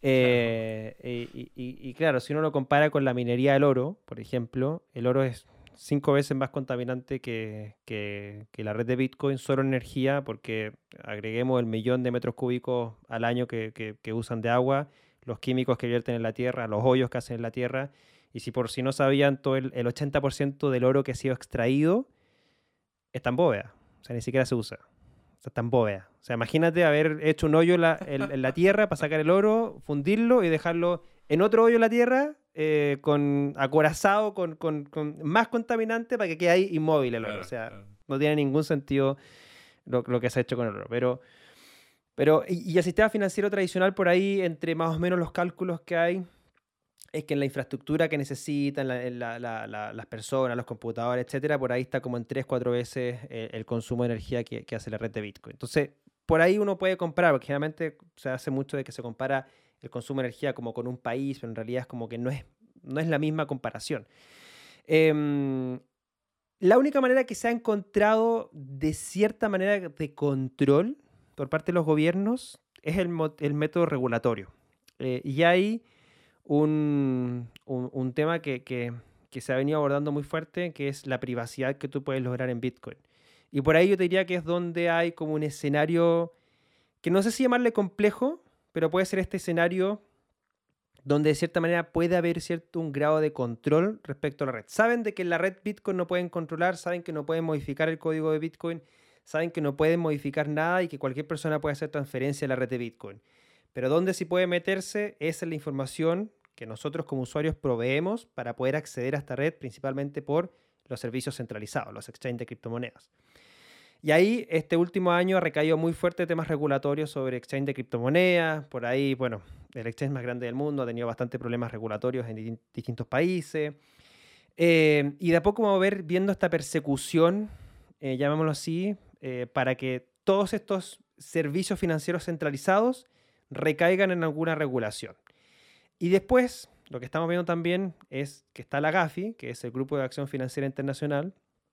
Claro. Eh, y, y- y- y claro, si uno lo compara con la minería del oro, por ejemplo, el oro es cinco veces más contaminante que, que, que la red de Bitcoin, solo en energía, porque agreguemos el millón de metros cúbicos al año que, que, que usan de agua, los químicos que vierten en la tierra, los hoyos que hacen en la tierra, y si por si no sabían, todo el, el ochenta por ciento del oro que ha sido extraído está en bóveda, o sea, ni siquiera se usa. O sea, está en bóveda. O sea, imagínate haber hecho un hoyo en la, en, en la tierra para sacar el oro, fundirlo y dejarlo en otro hoyo en la tierra, eh, con acorazado, con, con, con más contaminante para que quede ahí inmóvil el oro. Claro, O sea, claro. no tiene ningún sentido lo, lo que se ha hecho con el oro. Pero, pero y, y el sistema financiero tradicional por ahí, entre más o menos los cálculos que hay, es que en la infraestructura que necesitan la, la, la, la, las personas, los computadores, etcétera, por ahí está como en tres, cuatro veces el, el consumo de energía que, que hace la red de Bitcoin. Entonces, por ahí uno puede comparar, porque generalmente se hace mucho de que se compara el consumo de energía como con un país, pero en realidad es como que no es, no es la misma comparación. Eh, la única manera que se ha encontrado de cierta manera de control por parte de los gobiernos es el, el método regulatorio. Eh, y ahí Un, un, un tema que, que, que se ha venido abordando muy fuerte, que es la privacidad que tú puedes lograr en Bitcoin. Y por ahí yo te diría que es donde hay como un escenario que no sé si llamarle complejo, pero puede ser este escenario donde de cierta manera puede haber cierto un grado de control respecto a la red. Saben de que en la red Bitcoin no pueden controlar, saben que no pueden modificar el código de Bitcoin, saben que no pueden modificar nada y que cualquier persona puede hacer transferencia a la red de Bitcoin. Pero donde sí puede meterse es en la información que nosotros como usuarios proveemos para poder acceder a esta red, principalmente por los servicios centralizados, los exchanges de criptomonedas. Y ahí este último año ha recaído muy fuerte temas regulatorios sobre exchange de criptomonedas. Por ahí, bueno, el exchange más grande del mundo ha tenido bastantes problemas regulatorios en di- distintos países. Eh, y de a poco vamos a ver viendo esta persecución, eh, llamémoslo así, eh, para que todos estos servicios financieros centralizados recaigan en alguna regulación. Y después, lo que estamos viendo también es que está la Gafi, que es el Grupo de Acción Financiera Internacional,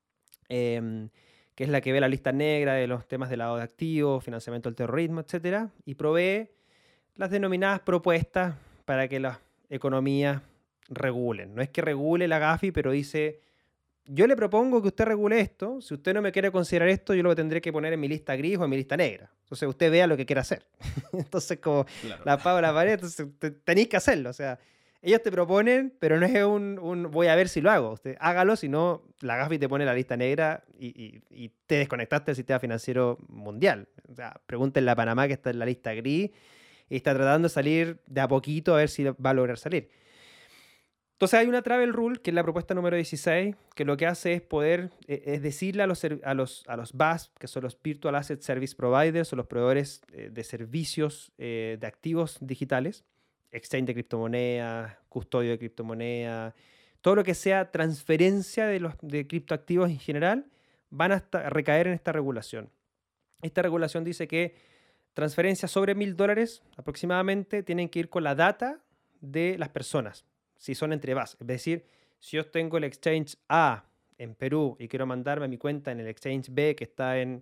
eh, que es la que ve la lista negra de los temas de lavado de activos, financiamiento del terrorismo, etcétera, y provee las denominadas propuestas para que las economías regulen. No es que regule la Gafi, pero dice, yo le propongo que usted regule esto, si usted no me quiere considerar esto, yo lo tendré que poner en mi lista gris o en mi lista negra. Entonces usted vea lo que quiera hacer. Entonces como Claro. la pago la pared, entonces te- tenéis que hacerlo. O sea, ellos te proponen, pero no es un, un voy a ver si lo hago. Usted hágalo, si no, la Gafi te pone la lista negra y, y- y te desconectaste del sistema financiero mundial. O sea, pregúntenle a Panamá que está en la lista gris y está tratando de salir de a poquito a ver si va a lograr salir. Entonces hay una travel rule, que es la propuesta número dieciséis, que lo que hace es poder, eh, es decirle a los, ser- a los, a los B A S, que son los Virtual Asset Service Providers, o los proveedores eh, de servicios eh, de activos digitales, exchange de criptomonedas, custodio de criptomonedas, todo lo que sea transferencia de, los, de criptoactivos en general, van a esta- a recaer en esta regulación. Esta regulación dice que transferencias sobre mil dólares aproximadamente tienen que ir con la data de las personas, si son entre B A S. Es decir, si yo tengo el exchange A en Perú y quiero mandarme a mi cuenta en el exchange B que está en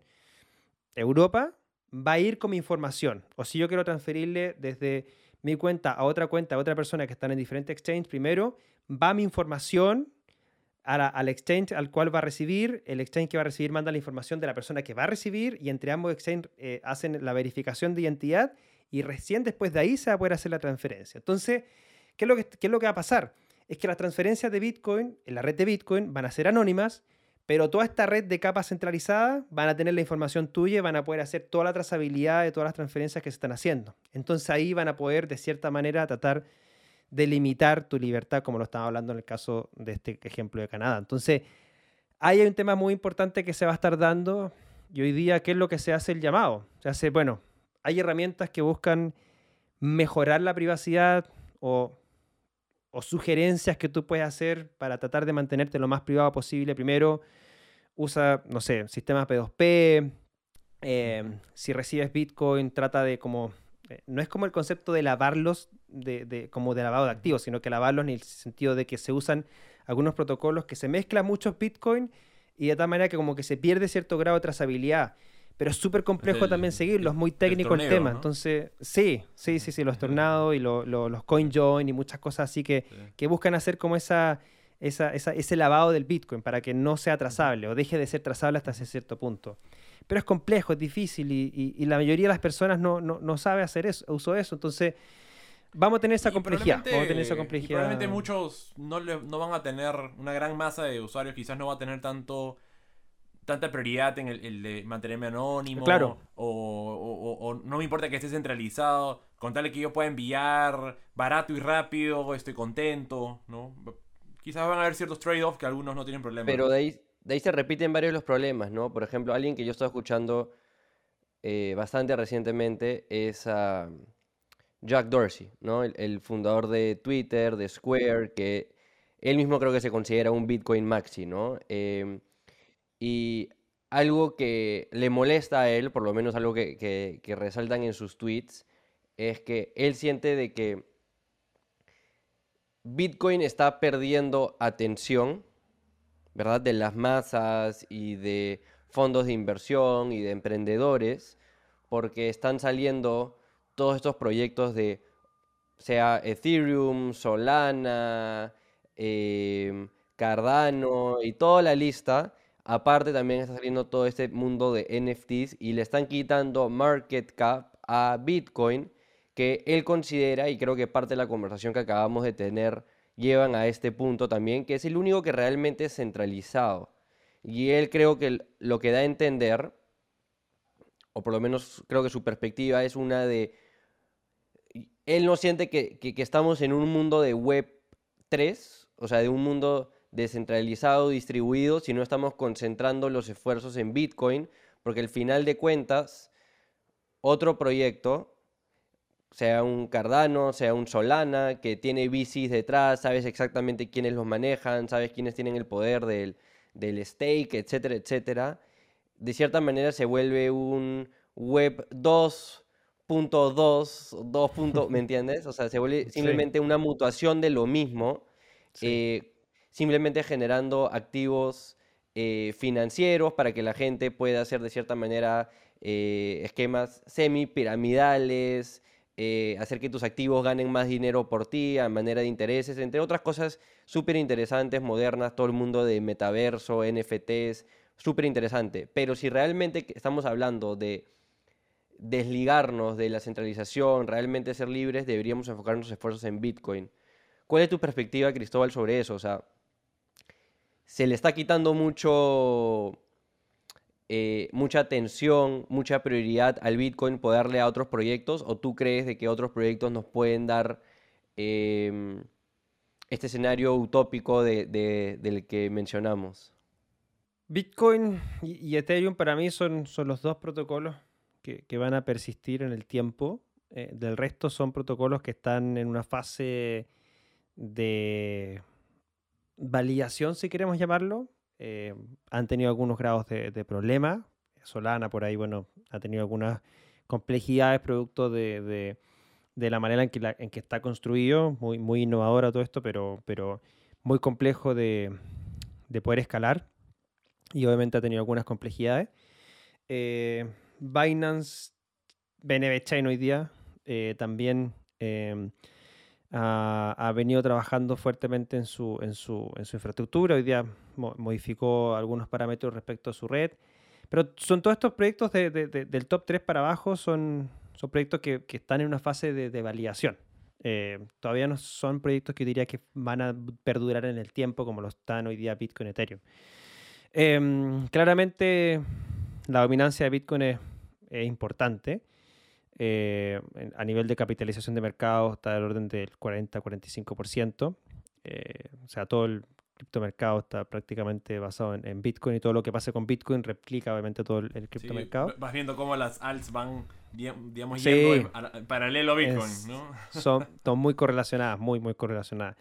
Europa, va a ir con mi información. O si yo quiero transferirle desde mi cuenta a otra cuenta a otra persona que están en diferentes exchanges, primero va mi información a la- al exchange al cual va a recibir. El exchange que va a recibir manda la información de la persona que va a recibir y entre ambos exchanges eh, hacen la verificación de identidad y recién después de ahí se va a poder hacer la transferencia. Entonces, ¿qué es lo que, qué es lo que va a pasar? Es que las transferencias de Bitcoin, en la red de Bitcoin, van a ser anónimas, pero toda esta red de capas centralizadas van a tener la información tuya y van a poder hacer toda la trazabilidad de todas las transferencias que se están haciendo. Entonces ahí van a poder, de cierta manera, tratar de limitar tu libertad, como lo estaba hablando en el caso de este ejemplo de Canadá. Entonces, ahí hay un tema muy importante que se va a estar dando y hoy día, ¿qué es lo que se hace el llamado? Se hace, bueno, hay herramientas que buscan mejorar la privacidad o, o sugerencias que tú puedes hacer para tratar de mantenerte lo más privado posible. Primero, usa, no sé, sistemas P dos P. Eh, si recibes Bitcoin, trata de como... eh, no es como el concepto de lavarlos de, de- como de lavado de activos, sino que lavarlos en el sentido de que se usan algunos protocolos que se mezclan muchos Bitcoin y de tal manera que como que se pierde cierto grado de trazabilidad. Pero es súper complejo el- también seguirlo, es muy el técnico el, torneo, tema. ¿no? Entonces, sí, sí, sí, sí, los tornados y lo- lo- los coin join y muchas cosas así que, Sí. que buscan hacer como esa, esa, esa, ese lavado del Bitcoin para que no sea trazable o deje de ser trazable hasta ese cierto punto. Pero es complejo, es difícil y, y, y la mayoría de las personas no, no, no sabe hacer eso, uso eso. Entonces, vamos a tener esa Y complejidad. Vamos a tener esa probablemente, y complejidad. probablemente muchos no, le, no van a tener, una gran masa de usuarios quizás no va a tener tanto tanta prioridad en el, el de mantenerme anónimo. Claro. O, o, o, o no me importa que esté centralizado. Con tal de que yo pueda enviar barato y rápido, estoy contento, ¿no? Quizás van a haber ciertos trade-offs que algunos no tienen problema. Pero de ahí, de ahí se repiten varios de los problemas, ¿no? Por ejemplo, alguien que yo estaba escuchando eh, bastante recientemente es a Jack Dorsey, ¿no? El, el fundador de Twitter, de Square, que él mismo creo que se considera un Bitcoin maxi, ¿no? Em, y algo que le molesta a él, por lo menos algo que, que- que resaltan en sus tweets, es que él siente de que Bitcoin está perdiendo atención, ¿verdad? De las masas y de fondos de inversión y de emprendedores, porque están saliendo todos estos proyectos de, sea Ethereum, Solana, em, Cardano y toda la lista. Aparte también está saliendo todo este mundo de N F Ts y le están quitando market cap a Bitcoin, que él considera, y creo que parte de la conversación que acabamos de tener llevan a este punto también, que es el único que realmente es centralizado. Y él creo que l- lo que da a entender, o por lo menos creo que su perspectiva es una de y él no siente que, que- que estamos en un mundo de web tres, o sea, de un mundo descentralizado, distribuido, si no estamos concentrando los esfuerzos en Bitcoin, porque al final de cuentas, otro proyecto, sea un Cardano, sea un Solana, que tiene V Cs detrás, sabes exactamente quiénes los manejan, sabes quiénes tienen el poder del, del stake, etcétera, etcétera, de cierta manera se vuelve un web dos punto dos, dos. ¿Me entiendes? O sea, se vuelve Sí, simplemente una mutuación de lo mismo, sí. eh, simplemente generando activos eh, financieros para que la gente pueda hacer de cierta manera eh, esquemas semi-piramidales, eh, hacer que tus activos ganen más dinero por ti a manera de intereses, entre otras cosas súper interesantes, modernas, todo el mundo de metaverso, N F Ts, súper interesante. Pero si realmente que- estamos hablando de desligarnos de la centralización, realmente ser libres, deberíamos enfocar nuestros esfuerzos en Bitcoin. ¿Cuál es tu perspectiva, Cristóbal, sobre eso? O sea, ¿se le está quitando mucho, eh, mucha atención, mucha prioridad al Bitcoin por darle a otros proyectos? ¿O tú crees de que otros proyectos nos pueden dar em, este escenario utópico de- de- del que mencionamos? Bitcoin y, y Ethereum para mí son, son los dos protocolos que, que van a persistir en el tiempo. Eh, del resto son protocolos que están en una fase de validación, si queremos llamarlo. Eh, han tenido algunos grados de, de problema. Solana por ahí, bueno, ha tenido algunas complejidades producto de, de- de la manera en que, la- en que está construido. Muy, muy innovadora todo esto, pero, pero muy complejo de, de poder escalar. Y obviamente ha tenido algunas complejidades. Eh, Binance, B N B Chain hoy día, eh, también em, ha, ha venido trabajando fuertemente en su, en su, en su infraestructura. Hoy día mo- modificó algunos parámetros respecto a su red. Pero son todos estos proyectos de- de- de- del top tres para abajo, son, son proyectos que, que están en una fase de, de validación. Eh, todavía no son proyectos que yo diría que van a perdurar en el tiempo como lo están hoy día Bitcoin y Ethereum. Em, claramente la dominancia de Bitcoin es, es importante. Eh, en- a nivel de capitalización de mercado está del orden del cuarenta a cuarenta y cinco por ciento. Eh, o sea, todo el criptomercado está prácticamente basado en, en Bitcoin y todo lo que pase con Bitcoin replica obviamente todo el, el Sí, criptomercado. vas viendo cómo las alts van, di- digamos, yendo Sí, en, a- en paralelo a Bitcoin, es, ¿no? son, son muy correlacionadas, muy, muy correlacionadas.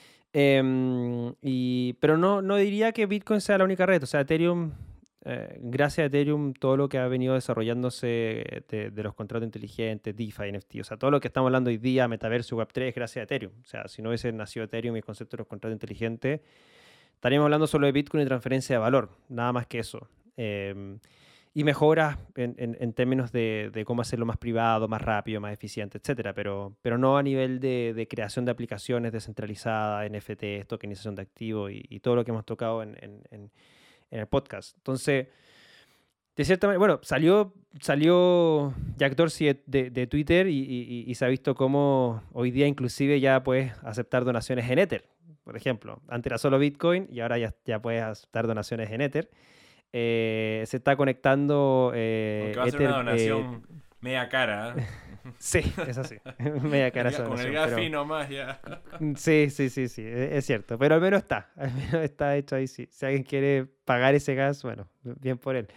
Em, y, pero no, no diría que Bitcoin sea la única red. O sea, Ethereum, eh, gracias a Ethereum, todo lo que ha venido desarrollándose de, de los contratos inteligentes, DeFi, N F T, o sea, todo lo que estamos hablando hoy día, Metaverso, web tres, es gracias a Ethereum. O sea, si no hubiese nacido Ethereum y el concepto de los contratos inteligentes, estaríamos hablando solo de Bitcoin y transferencia de valor, nada más que eso. Em, y mejoras en, en- en términos de, de cómo hacerlo más privado, más rápido, más eficiente, etcétera, pero, pero no a nivel de, de creación de aplicaciones descentralizadas, N F Ts, tokenización de activos y, y todo lo que hemos tocado en, en- en- en el podcast. Entonces, de cierta manera, bueno, salió, salió Jack Dorsey de, de- de Twitter y, y- y se ha visto cómo hoy día inclusive ya puedes aceptar donaciones en Ether, por ejemplo. Antes era solo Bitcoin y ahora ya, ya puedes aceptar donaciones en Ether. Eh, se está conectando eh, Aunque va a ser una Ether. eh, donación media cara, ¿eh? sí, es así. Media cara El esa ga- Con el donación, gas pero fino más ya. sí, sí, sí, sí, e- es cierto. Pero al menos está, al menos está hecho ahí. Sí. Si alguien quiere pagar ese gas, bueno, bien por él.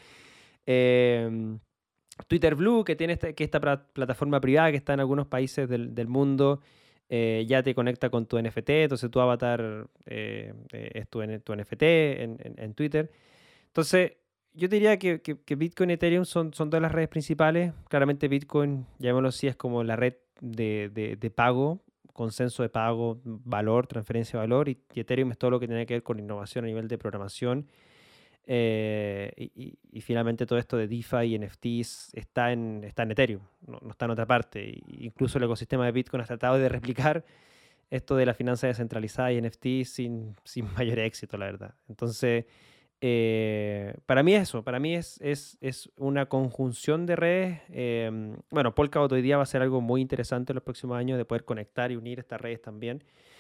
Em, Twitter Blue, que tiene esta, que esta pra- plataforma privada que está en algunos países del, del mundo, eh, ya te conecta con tu N F T, entonces tu avatar eh, eh, es tu, N- tu N F T en, en- en Twitter. Entonces, yo diría que, que- que Bitcoin y Ethereum son, son dos las redes principales. Claramente Bitcoin, llamémoslo así, es como la red de, de- de pago, consenso de pago, valor, transferencia de valor, y, y Ethereum es todo lo que tiene que ver con innovación a nivel de programación eh, y, y- y finalmente todo esto de DeFi y N F Ts está en, está en Ethereum, no, no está en otra parte. Y- incluso el ecosistema de Bitcoin ha tratado de replicar esto de la finanza descentralizada y N F Ts sin, sin mayor éxito, la verdad. Entonces, eh, para mí eso, para mí es, es, es una conjunción de redes. em, bueno, Polkadot hoy día va a ser algo muy interesante en los próximos años de poder conectar y unir estas redes también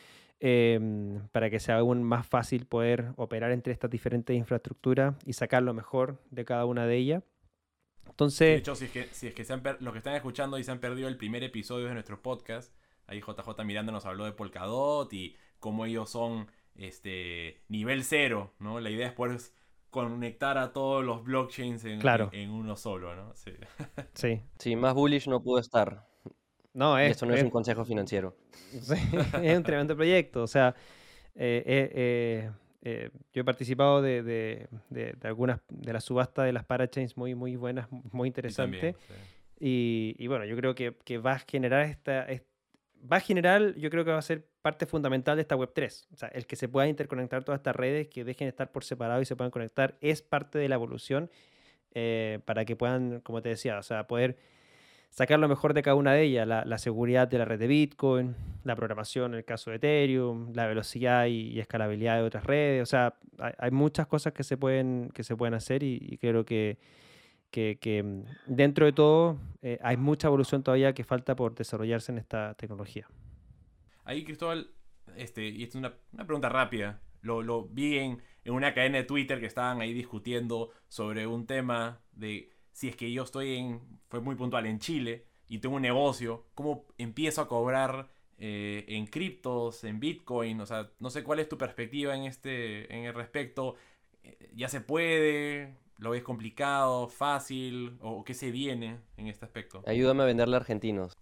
em, para que sea aún más fácil poder operar entre estas diferentes infraestructuras y sacar lo mejor de cada una de ellas. Sí, de Entonces, hecho, si es que, si es que se han per- los que están escuchando y se han perdido el primer episodio de nuestro podcast, ahí J J Miranda nos habló de Polkadot y cómo ellos son este nivel cero, ¿no? La idea es poder conectar a todos los blockchains en, en- claro, en uno solo, ¿no? Sí. sí. Sí, más bullish no pudo estar. No, Y es, esto no es es, un consejo financiero. sí, es un tremendo proyecto. O sea, eh, eh, eh, eh, yo he participado de, de- de- de algunas de las subastas de las parachains muy, muy buenas, muy Y también, interesantes. sí. Y, y bueno, yo creo que, que va a generar esta, es- va a generar, yo creo que va a ser parte fundamental de esta web tres. O sea, el que se pueda interconectar todas estas redes, que dejen de estar por separado y se puedan conectar, es parte de la evolución eh, para que puedan, como te decía, o sea, poder sacar lo mejor de cada una de ellas, la, la seguridad de la red de Bitcoin, la programación en el caso de Ethereum, la velocidad y, y escalabilidad de otras redes. O sea, hay, hay muchas cosas que se pueden, que se pueden hacer y, y creo que que, que, mm, dentro de todo eh, hay mucha evolución todavía que falta por desarrollarse en esta tecnología. Ahí, Cristóbal, este, y esta es una, una pregunta rápida. Lo, lo vi en, en una cadena de Twitter que estaban ahí discutiendo sobre un tema de si es que yo estoy en, fue muy puntual, en Chile y tengo un negocio, ¿cómo empiezo a cobrar eh, en criptos, en Bitcoin? O sea, no sé cuál es tu perspectiva en este, en el respecto. Eh, ¿Ya se puede? ¿Lo ves complicado, fácil? ¿O qué se viene en este aspecto? Ayúdame a venderle a argentinos.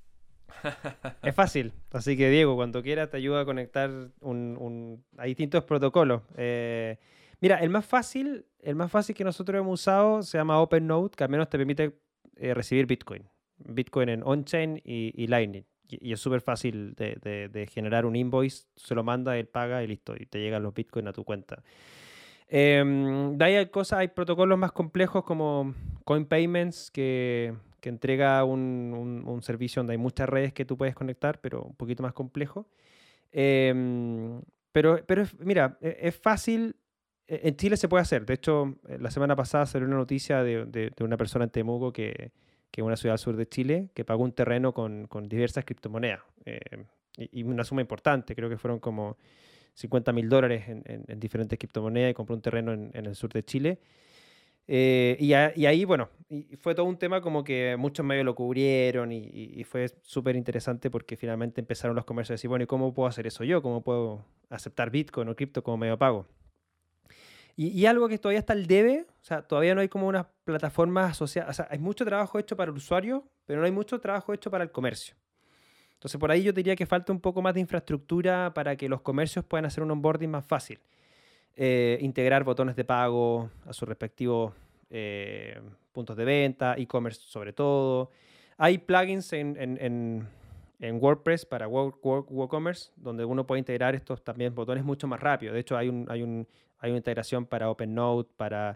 Es fácil, así que Diego, cuando quieras te ayuda a conectar un, un- a distintos protocolos. Eh, mira, el más fácil, el más fácil que nosotros hemos usado se llama OpenNode, que al menos te permite eh, recibir Bitcoin. Bitcoin en on-chain y, y Lightning. Y, y es súper fácil de, de- de generar un invoice, se lo manda, él paga y listo, y te llegan los Bitcoin a tu cuenta. Em, de ahí hay cosas, hay protocolos más complejos como Coin Payments que, que entrega un, un- un servicio donde hay muchas redes que tú puedes conectar, pero un poquito más complejo. Em, pero, pero es- mira, e- es fácil. e- En Chile se puede hacer. De hecho, eh, la semana pasada salió una noticia de, de- de una persona en Temuco que, que es una ciudad al sur de Chile, que pagó un terreno con, con diversas criptomonedas. eh, y, y una suma importante, creo que fueron como cincuenta mil dólares en, en- en diferentes criptomonedas y compró un terreno en, en el sur de Chile. Eh, y, a- y ahí, bueno, y fue todo un tema como que muchos medios lo cubrieron y, y- y fue súper interesante porque finalmente empezaron los comercios a decir, bueno, ¿y cómo puedo hacer eso yo? ¿Cómo puedo aceptar Bitcoin o cripto como medio de pago? Y, y algo que todavía está al debe, o sea, todavía no hay como unas plataformas asociadas, o sea, hay mucho trabajo hecho para el usuario, pero no hay mucho trabajo hecho para el comercio. Entonces, por ahí yo diría que falta un poco más de infraestructura para que los comercios puedan hacer un onboarding más fácil. Eh, integrar botones de pago a sus respectivos eh, puntos de venta, e-commerce sobre todo. Hay plugins en, en- en- en WordPress para Wo- Wo- WooCommerce, donde uno puede integrar estos también botones mucho más rápido. De hecho, hay, un, hay, un, hay una integración para OpenNote, para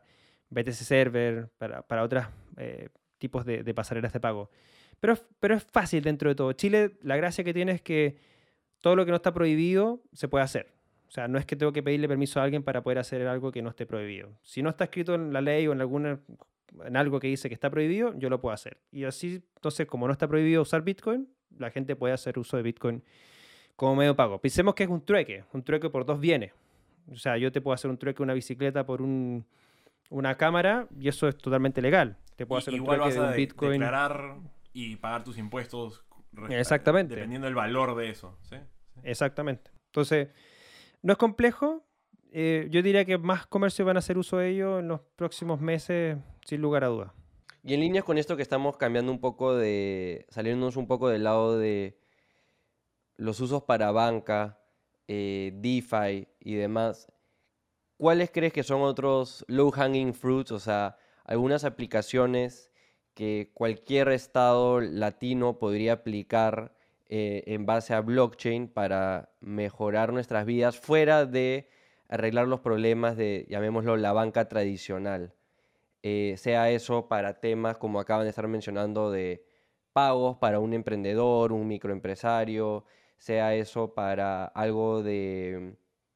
B T C Server, para, para otros eh, tipos de, de pasarelas de pago. Pero, es- pero es fácil dentro de todo. Chile, la gracia que tiene es que todo lo que no está prohibido se puede hacer. O sea, no es que tengo que pedirle permiso a alguien para poder hacer algo que no esté prohibido. Si no está escrito en la ley o en alguna en algo que dice que está prohibido, yo lo puedo hacer. Y así, entonces, como no está prohibido usar Bitcoin, la gente puede hacer uso de Bitcoin como medio de pago. Pensemos que es un trueque, un trueque por dos bienes. O sea, yo te puedo hacer un trueque de una bicicleta por un, una cámara y eso es totalmente legal. Te puedo Y- hacer un igual trueque vas de a un de- Bitcoin. declarar y pagar tus impuestos res- Exactamente, dependiendo del valor de eso. ¿Sí? Sí. exactamente. Entonces, no es complejo. Eh, yo diría que más comercios van a hacer uso de ello en los próximos meses, sin lugar a dudas. Y en líneas con esto que estamos cambiando un poco de, saliéndonos un poco del lado de los usos para banca, eh, DeFi y demás, ¿cuáles crees que son otros low hanging fruits? O sea, algunas aplicaciones que cualquier estado latino podría aplicar eh, en base a blockchain para mejorar nuestras vidas fuera de arreglar los problemas de, llamémoslo, la banca tradicional. Eh, sea eso para temas como acaban de estar mencionando de pagos para un emprendedor, un microempresario, sea eso para algo de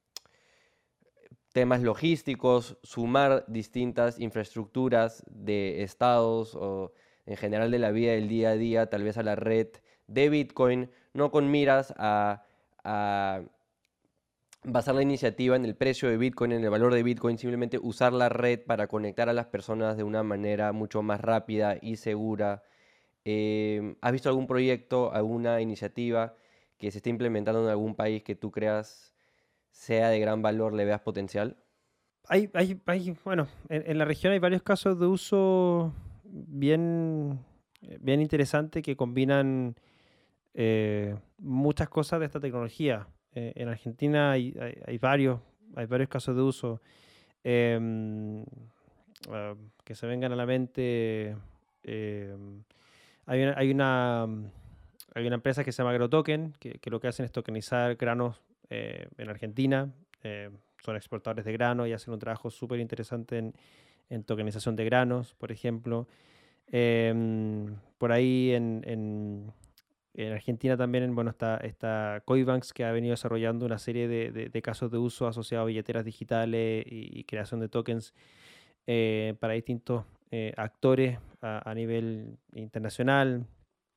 temas logísticos, sumar distintas infraestructuras de estados o en general de la vida del día a día, tal vez a la red de Bitcoin, no con miras a, a basar la iniciativa en el precio de Bitcoin, en el valor de Bitcoin, simplemente usar la red para conectar a las personas de una manera mucho más rápida y segura. Eh, ¿has visto algún proyecto, alguna iniciativa que se esté implementando en algún país que tú creas sea de gran valor, le veas potencial? Hay, hay, hay, bueno, en, en la región hay varios casos de uso bien, eh, bien interesantes que combinan eh, muchas cosas de esta tecnología. Eh, en Argentina hay, hay- hay varios, hay varios casos de uso. Em, ah, que se vengan a la mente. em, hay una, hay una, mm, hay una empresa que se llama AgroToken, que, que lo que hacen es tokenizar granos eh, en Argentina. eh, Son exportadores de grano y hacen un trabajo súper interesante en, en tokenización de granos, por ejemplo. Em, por ahí en, en- en Argentina también, bueno, está, está Coinbanks, que ha venido desarrollando una serie de, de- de casos de uso asociados a billeteras digitales y, y creación de tokens eh, para distintos eh, actores a, a nivel internacional.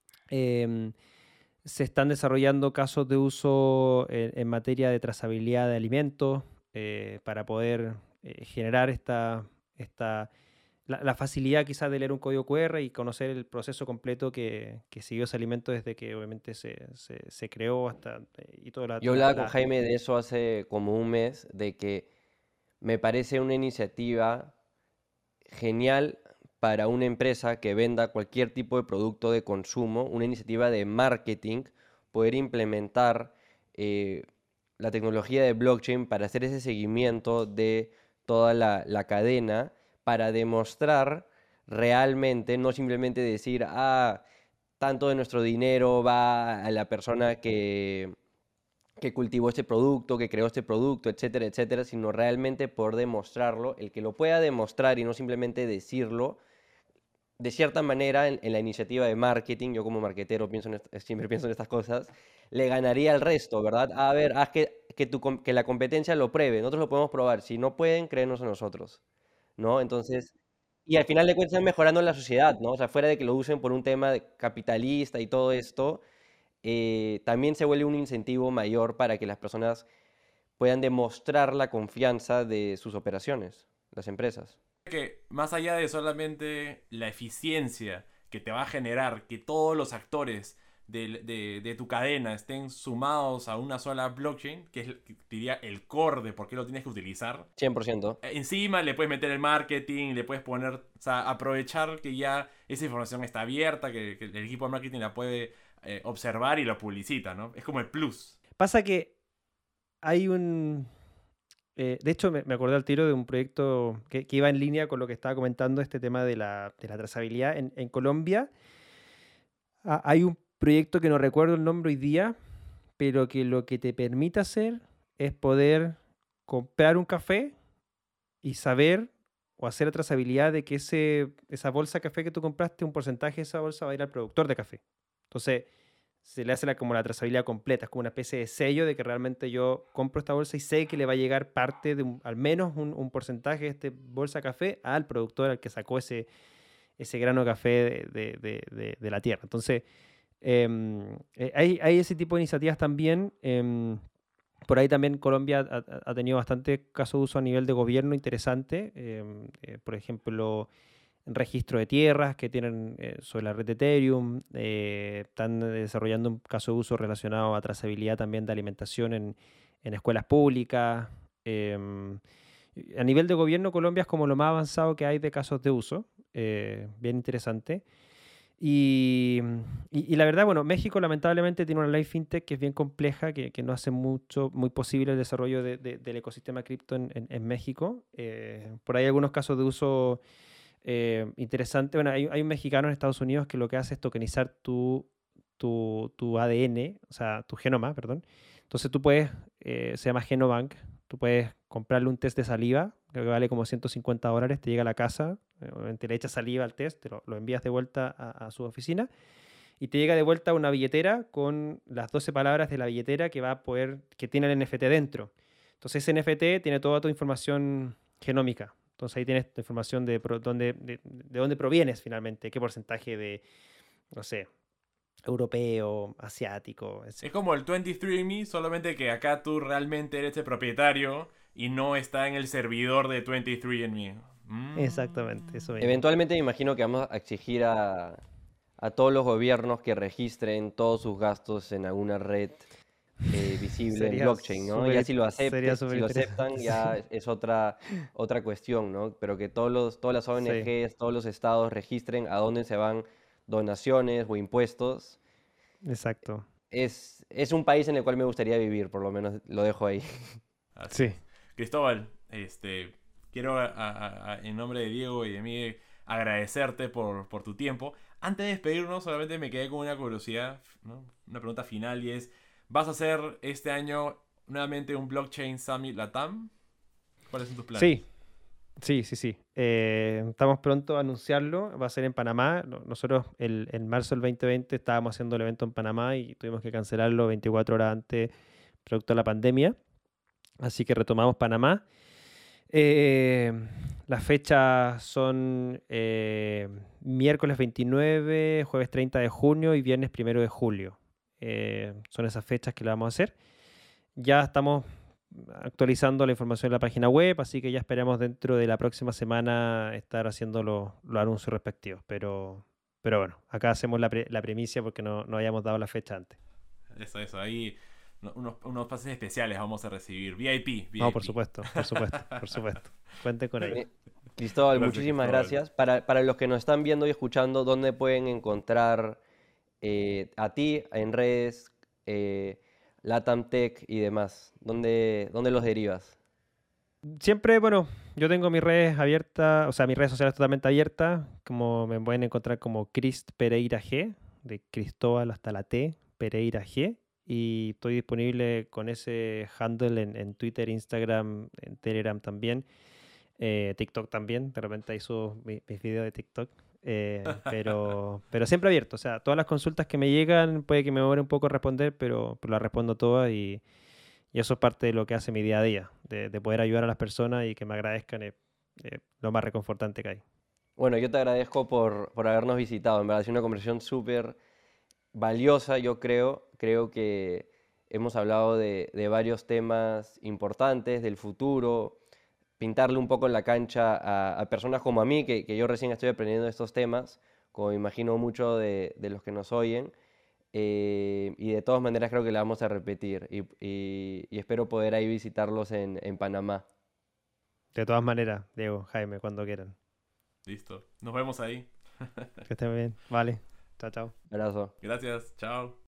Em, Se están desarrollando casos de uso en, en materia de trazabilidad de alimentos eh, para poder eh, generar esta, esta, la, la facilidad quizás de leer un código Q R y conocer el proceso completo que, que siguió ese alimento desde que obviamente se, se, se creó hasta eh, y toda la, Yo la- hablaba con la- Jaime de eso hace como un mes, de que me parece una iniciativa genial para una empresa que venda cualquier tipo de producto de consumo, una iniciativa de marketing, poder implementar eh, la tecnología de blockchain para hacer ese seguimiento de toda la, la cadena, para demostrar realmente, no simplemente decir, ah, tanto de nuestro dinero va a la persona que que cultivó este producto, que creó este producto, etcétera, etcétera, sino realmente por demostrarlo, el que lo pueda demostrar y no simplemente decirlo, de cierta manera en, en la iniciativa de marketing, yo como marketero pienso en est- siempre pienso en estas cosas, le ganaría al resto, ¿verdad? A ver, haz que, que, tu com- que la competencia lo pruebe, nosotros lo podemos probar, si no pueden, créenos en nosotros, ¿no? Entonces, y al final de cuentas están mejorando la sociedad, ¿no? O sea, fuera de que lo usen por un tema de capitalista y todo esto, eh, también se vuelve un incentivo mayor para que las personas puedan demostrar la confianza de sus operaciones, las empresas. Que más allá de solamente la eficiencia que te va a generar que todos los actores de, de- de tu cadena estén sumados a una sola blockchain, que es, que diría, el core de por qué lo tienes que utilizar. cien por ciento. Eh, Encima le puedes meter el marketing, le puedes poner, o sea, aprovechar que ya esa información está abierta, que, que el equipo de marketing la puede eh, observar y lo publicita, ¿no? Es como el plus. Pasa que hay un... eh, de hecho, me, me acordé al tiro de un proyecto que, que iba en línea con lo que estaba comentando, este tema de la, de la trazabilidad. En, en Colombia ah, hay un proyecto que no recuerdo el nombre hoy día, pero que lo que te permite hacer es poder comprar un café y saber o hacer la trazabilidad de que ese, esa bolsa de café que tú compraste, un porcentaje de esa bolsa va a ir al productor de café. Entonces, se le hace la, como la trazabilidad completa, es como una especie de sello de que realmente yo compro esta bolsa y sé que le va a llegar parte de un- al menos un, un porcentaje de esta bolsa de café al productor al que sacó ese, ese grano de café de, de- de- de- de la tierra. Entonces, em, eh, hay, hay ese tipo de iniciativas también. em, por ahí también Colombia ha, ha- ha tenido bastante caso de uso a nivel de gobierno interesante. em, eh, por ejemplo, registro de tierras que tienen eh, sobre la red de Ethereum. eh, están desarrollando un caso de uso relacionado a trazabilidad también de alimentación en, en escuelas públicas. em, y a nivel de gobierno, Colombia es como lo más avanzado que hay de casos de uso. eh, bien interesante. Y, y- y la verdad, bueno, México lamentablemente tiene una ley fintech que es bien compleja, que, que no hace mucho, muy posible el desarrollo de- de- del ecosistema cripto en, en- en México. Eh, por ahí hay algunos casos de uso eh, interesantes. Bueno, hay, hay un mexicano en Estados Unidos que lo que hace es tokenizar tu, tu, tu A D N, o sea, tu genoma, perdón. Entonces tú puedes, eh, se llama Genobank, tú puedes comprarle un test de saliva, creo que vale como ciento cincuenta dólares, te llega a la casa, eh, obviamente le echas saliva al test, te lo, lo envías de vuelta a, a su oficina y te llega de vuelta una billetera con las doce palabras de la billetera que va a poder, que tiene el N F T dentro. Entonces ese N F T tiene toda tu información genómica. Entonces ahí tienes tu información de, pro- dónde, de, de dónde provienes finalmente, qué porcentaje de, no sé, europeo, asiático, Es etcétera. como el veintitrés and me, solamente que acá tú realmente eres el propietario y no está en el servidor de veintitrés and me. Exactamente, eso Mm. mismo. Eventualmente me imagino que vamos a exigir a, a todos los gobiernos que registren todos sus gastos en alguna red eh, visible en Sería blockchain, ¿no? Ya súper, si lo sería acepte, si súper lo interesante, aceptan ya sí. es es otra, otra cuestión, ¿no? Pero que todos los, todas las Sí, O N Ges, todos los estados registren a dónde se van donaciones o impuestos. exacto. Es, es un país en el cual me gustaría vivir, por lo menos lo dejo ahí. Así Sí. es. Cristóbal, este, quiero a- a- a- en nombre de Diego y de mí agradecerte por, por tu tiempo. Antes de despedirnos, solamente me quedé con una curiosidad, ¿no? Una pregunta final y es, ¿vas a hacer este año nuevamente un Blockchain Summit Latam? ¿Cuáles son tus planes? Sí, sí, sí, sí. Eh, estamos pronto a anunciarlo. Va a ser en Panamá. No- Nosotros el, en marzo del dos mil veinte estábamos haciendo el evento en Panamá y tuvimos que cancelarlo veinticuatro horas antes, producto de la pandemia. Así que retomamos Panamá. Eh, las fechas son eh, miércoles veintinueve, jueves treinta de junio y viernes primero de julio. Eh, son esas fechas que le vamos a hacer. Ya estamos actualizando la información en la página web, así que ya esperamos dentro de la próxima semana estar haciendo los, los anuncios respectivos. Pero, pero bueno, acá hacemos la, pre- la primicia porque no, no habíamos dado la fecha antes. Eso, eso, ahí no- unos, unos pases especiales vamos a recibir. V I P, No, por V I P. supuesto, por supuesto, por supuesto. Cuenten con ello. Eh, Cristóbal, Gracias, muchísimas Cristóbal. gracias. Para, para los que nos están viendo y escuchando, ¿dónde pueden encontrar eh, a ti en redes, eh, Latam Tech y demás? ¿Dónde, dónde los derivas? Siempre, bueno, yo tengo mis redes abiertas, o sea, mis redes sociales totalmente abiertas, como me pueden encontrar como Crist Pereira G, de Cristóbal hasta la T, Pereira G, y estoy disponible con ese handle en, en Twitter, Instagram, en Telegram también, eh, TikTok también, de repente ahí subo mi- mis videos de TikTok, eh, pero, pero siempre abierto, o sea, todas las consultas que me llegan, puede que me demore un poco en responder, pero, pero las respondo todas y y eso es parte de lo que hace mi día a día, de, de poder ayudar a las personas y que me agradezcan es eh, lo más reconfortante que hay. Bueno, yo te agradezco por, por habernos visitado. En verdad, ha sido una conversación súper valiosa, yo creo. Creo que hemos hablado de, de varios temas importantes, del futuro, pintarle un poco en la cancha a, a personas como a mí, que, que yo recién estoy aprendiendo estos temas, como imagino muchos de, de los que nos oyen. Eh, y de todas maneras creo que la vamos a repetir y, y- y espero poder ahí visitarlos en, en Panamá. De todas maneras, Diego, Jaime, cuando quieran. Listo. Nos vemos ahí. Que estén bien. Vale. Chao, chao. Abrazo. Gracias. Chao.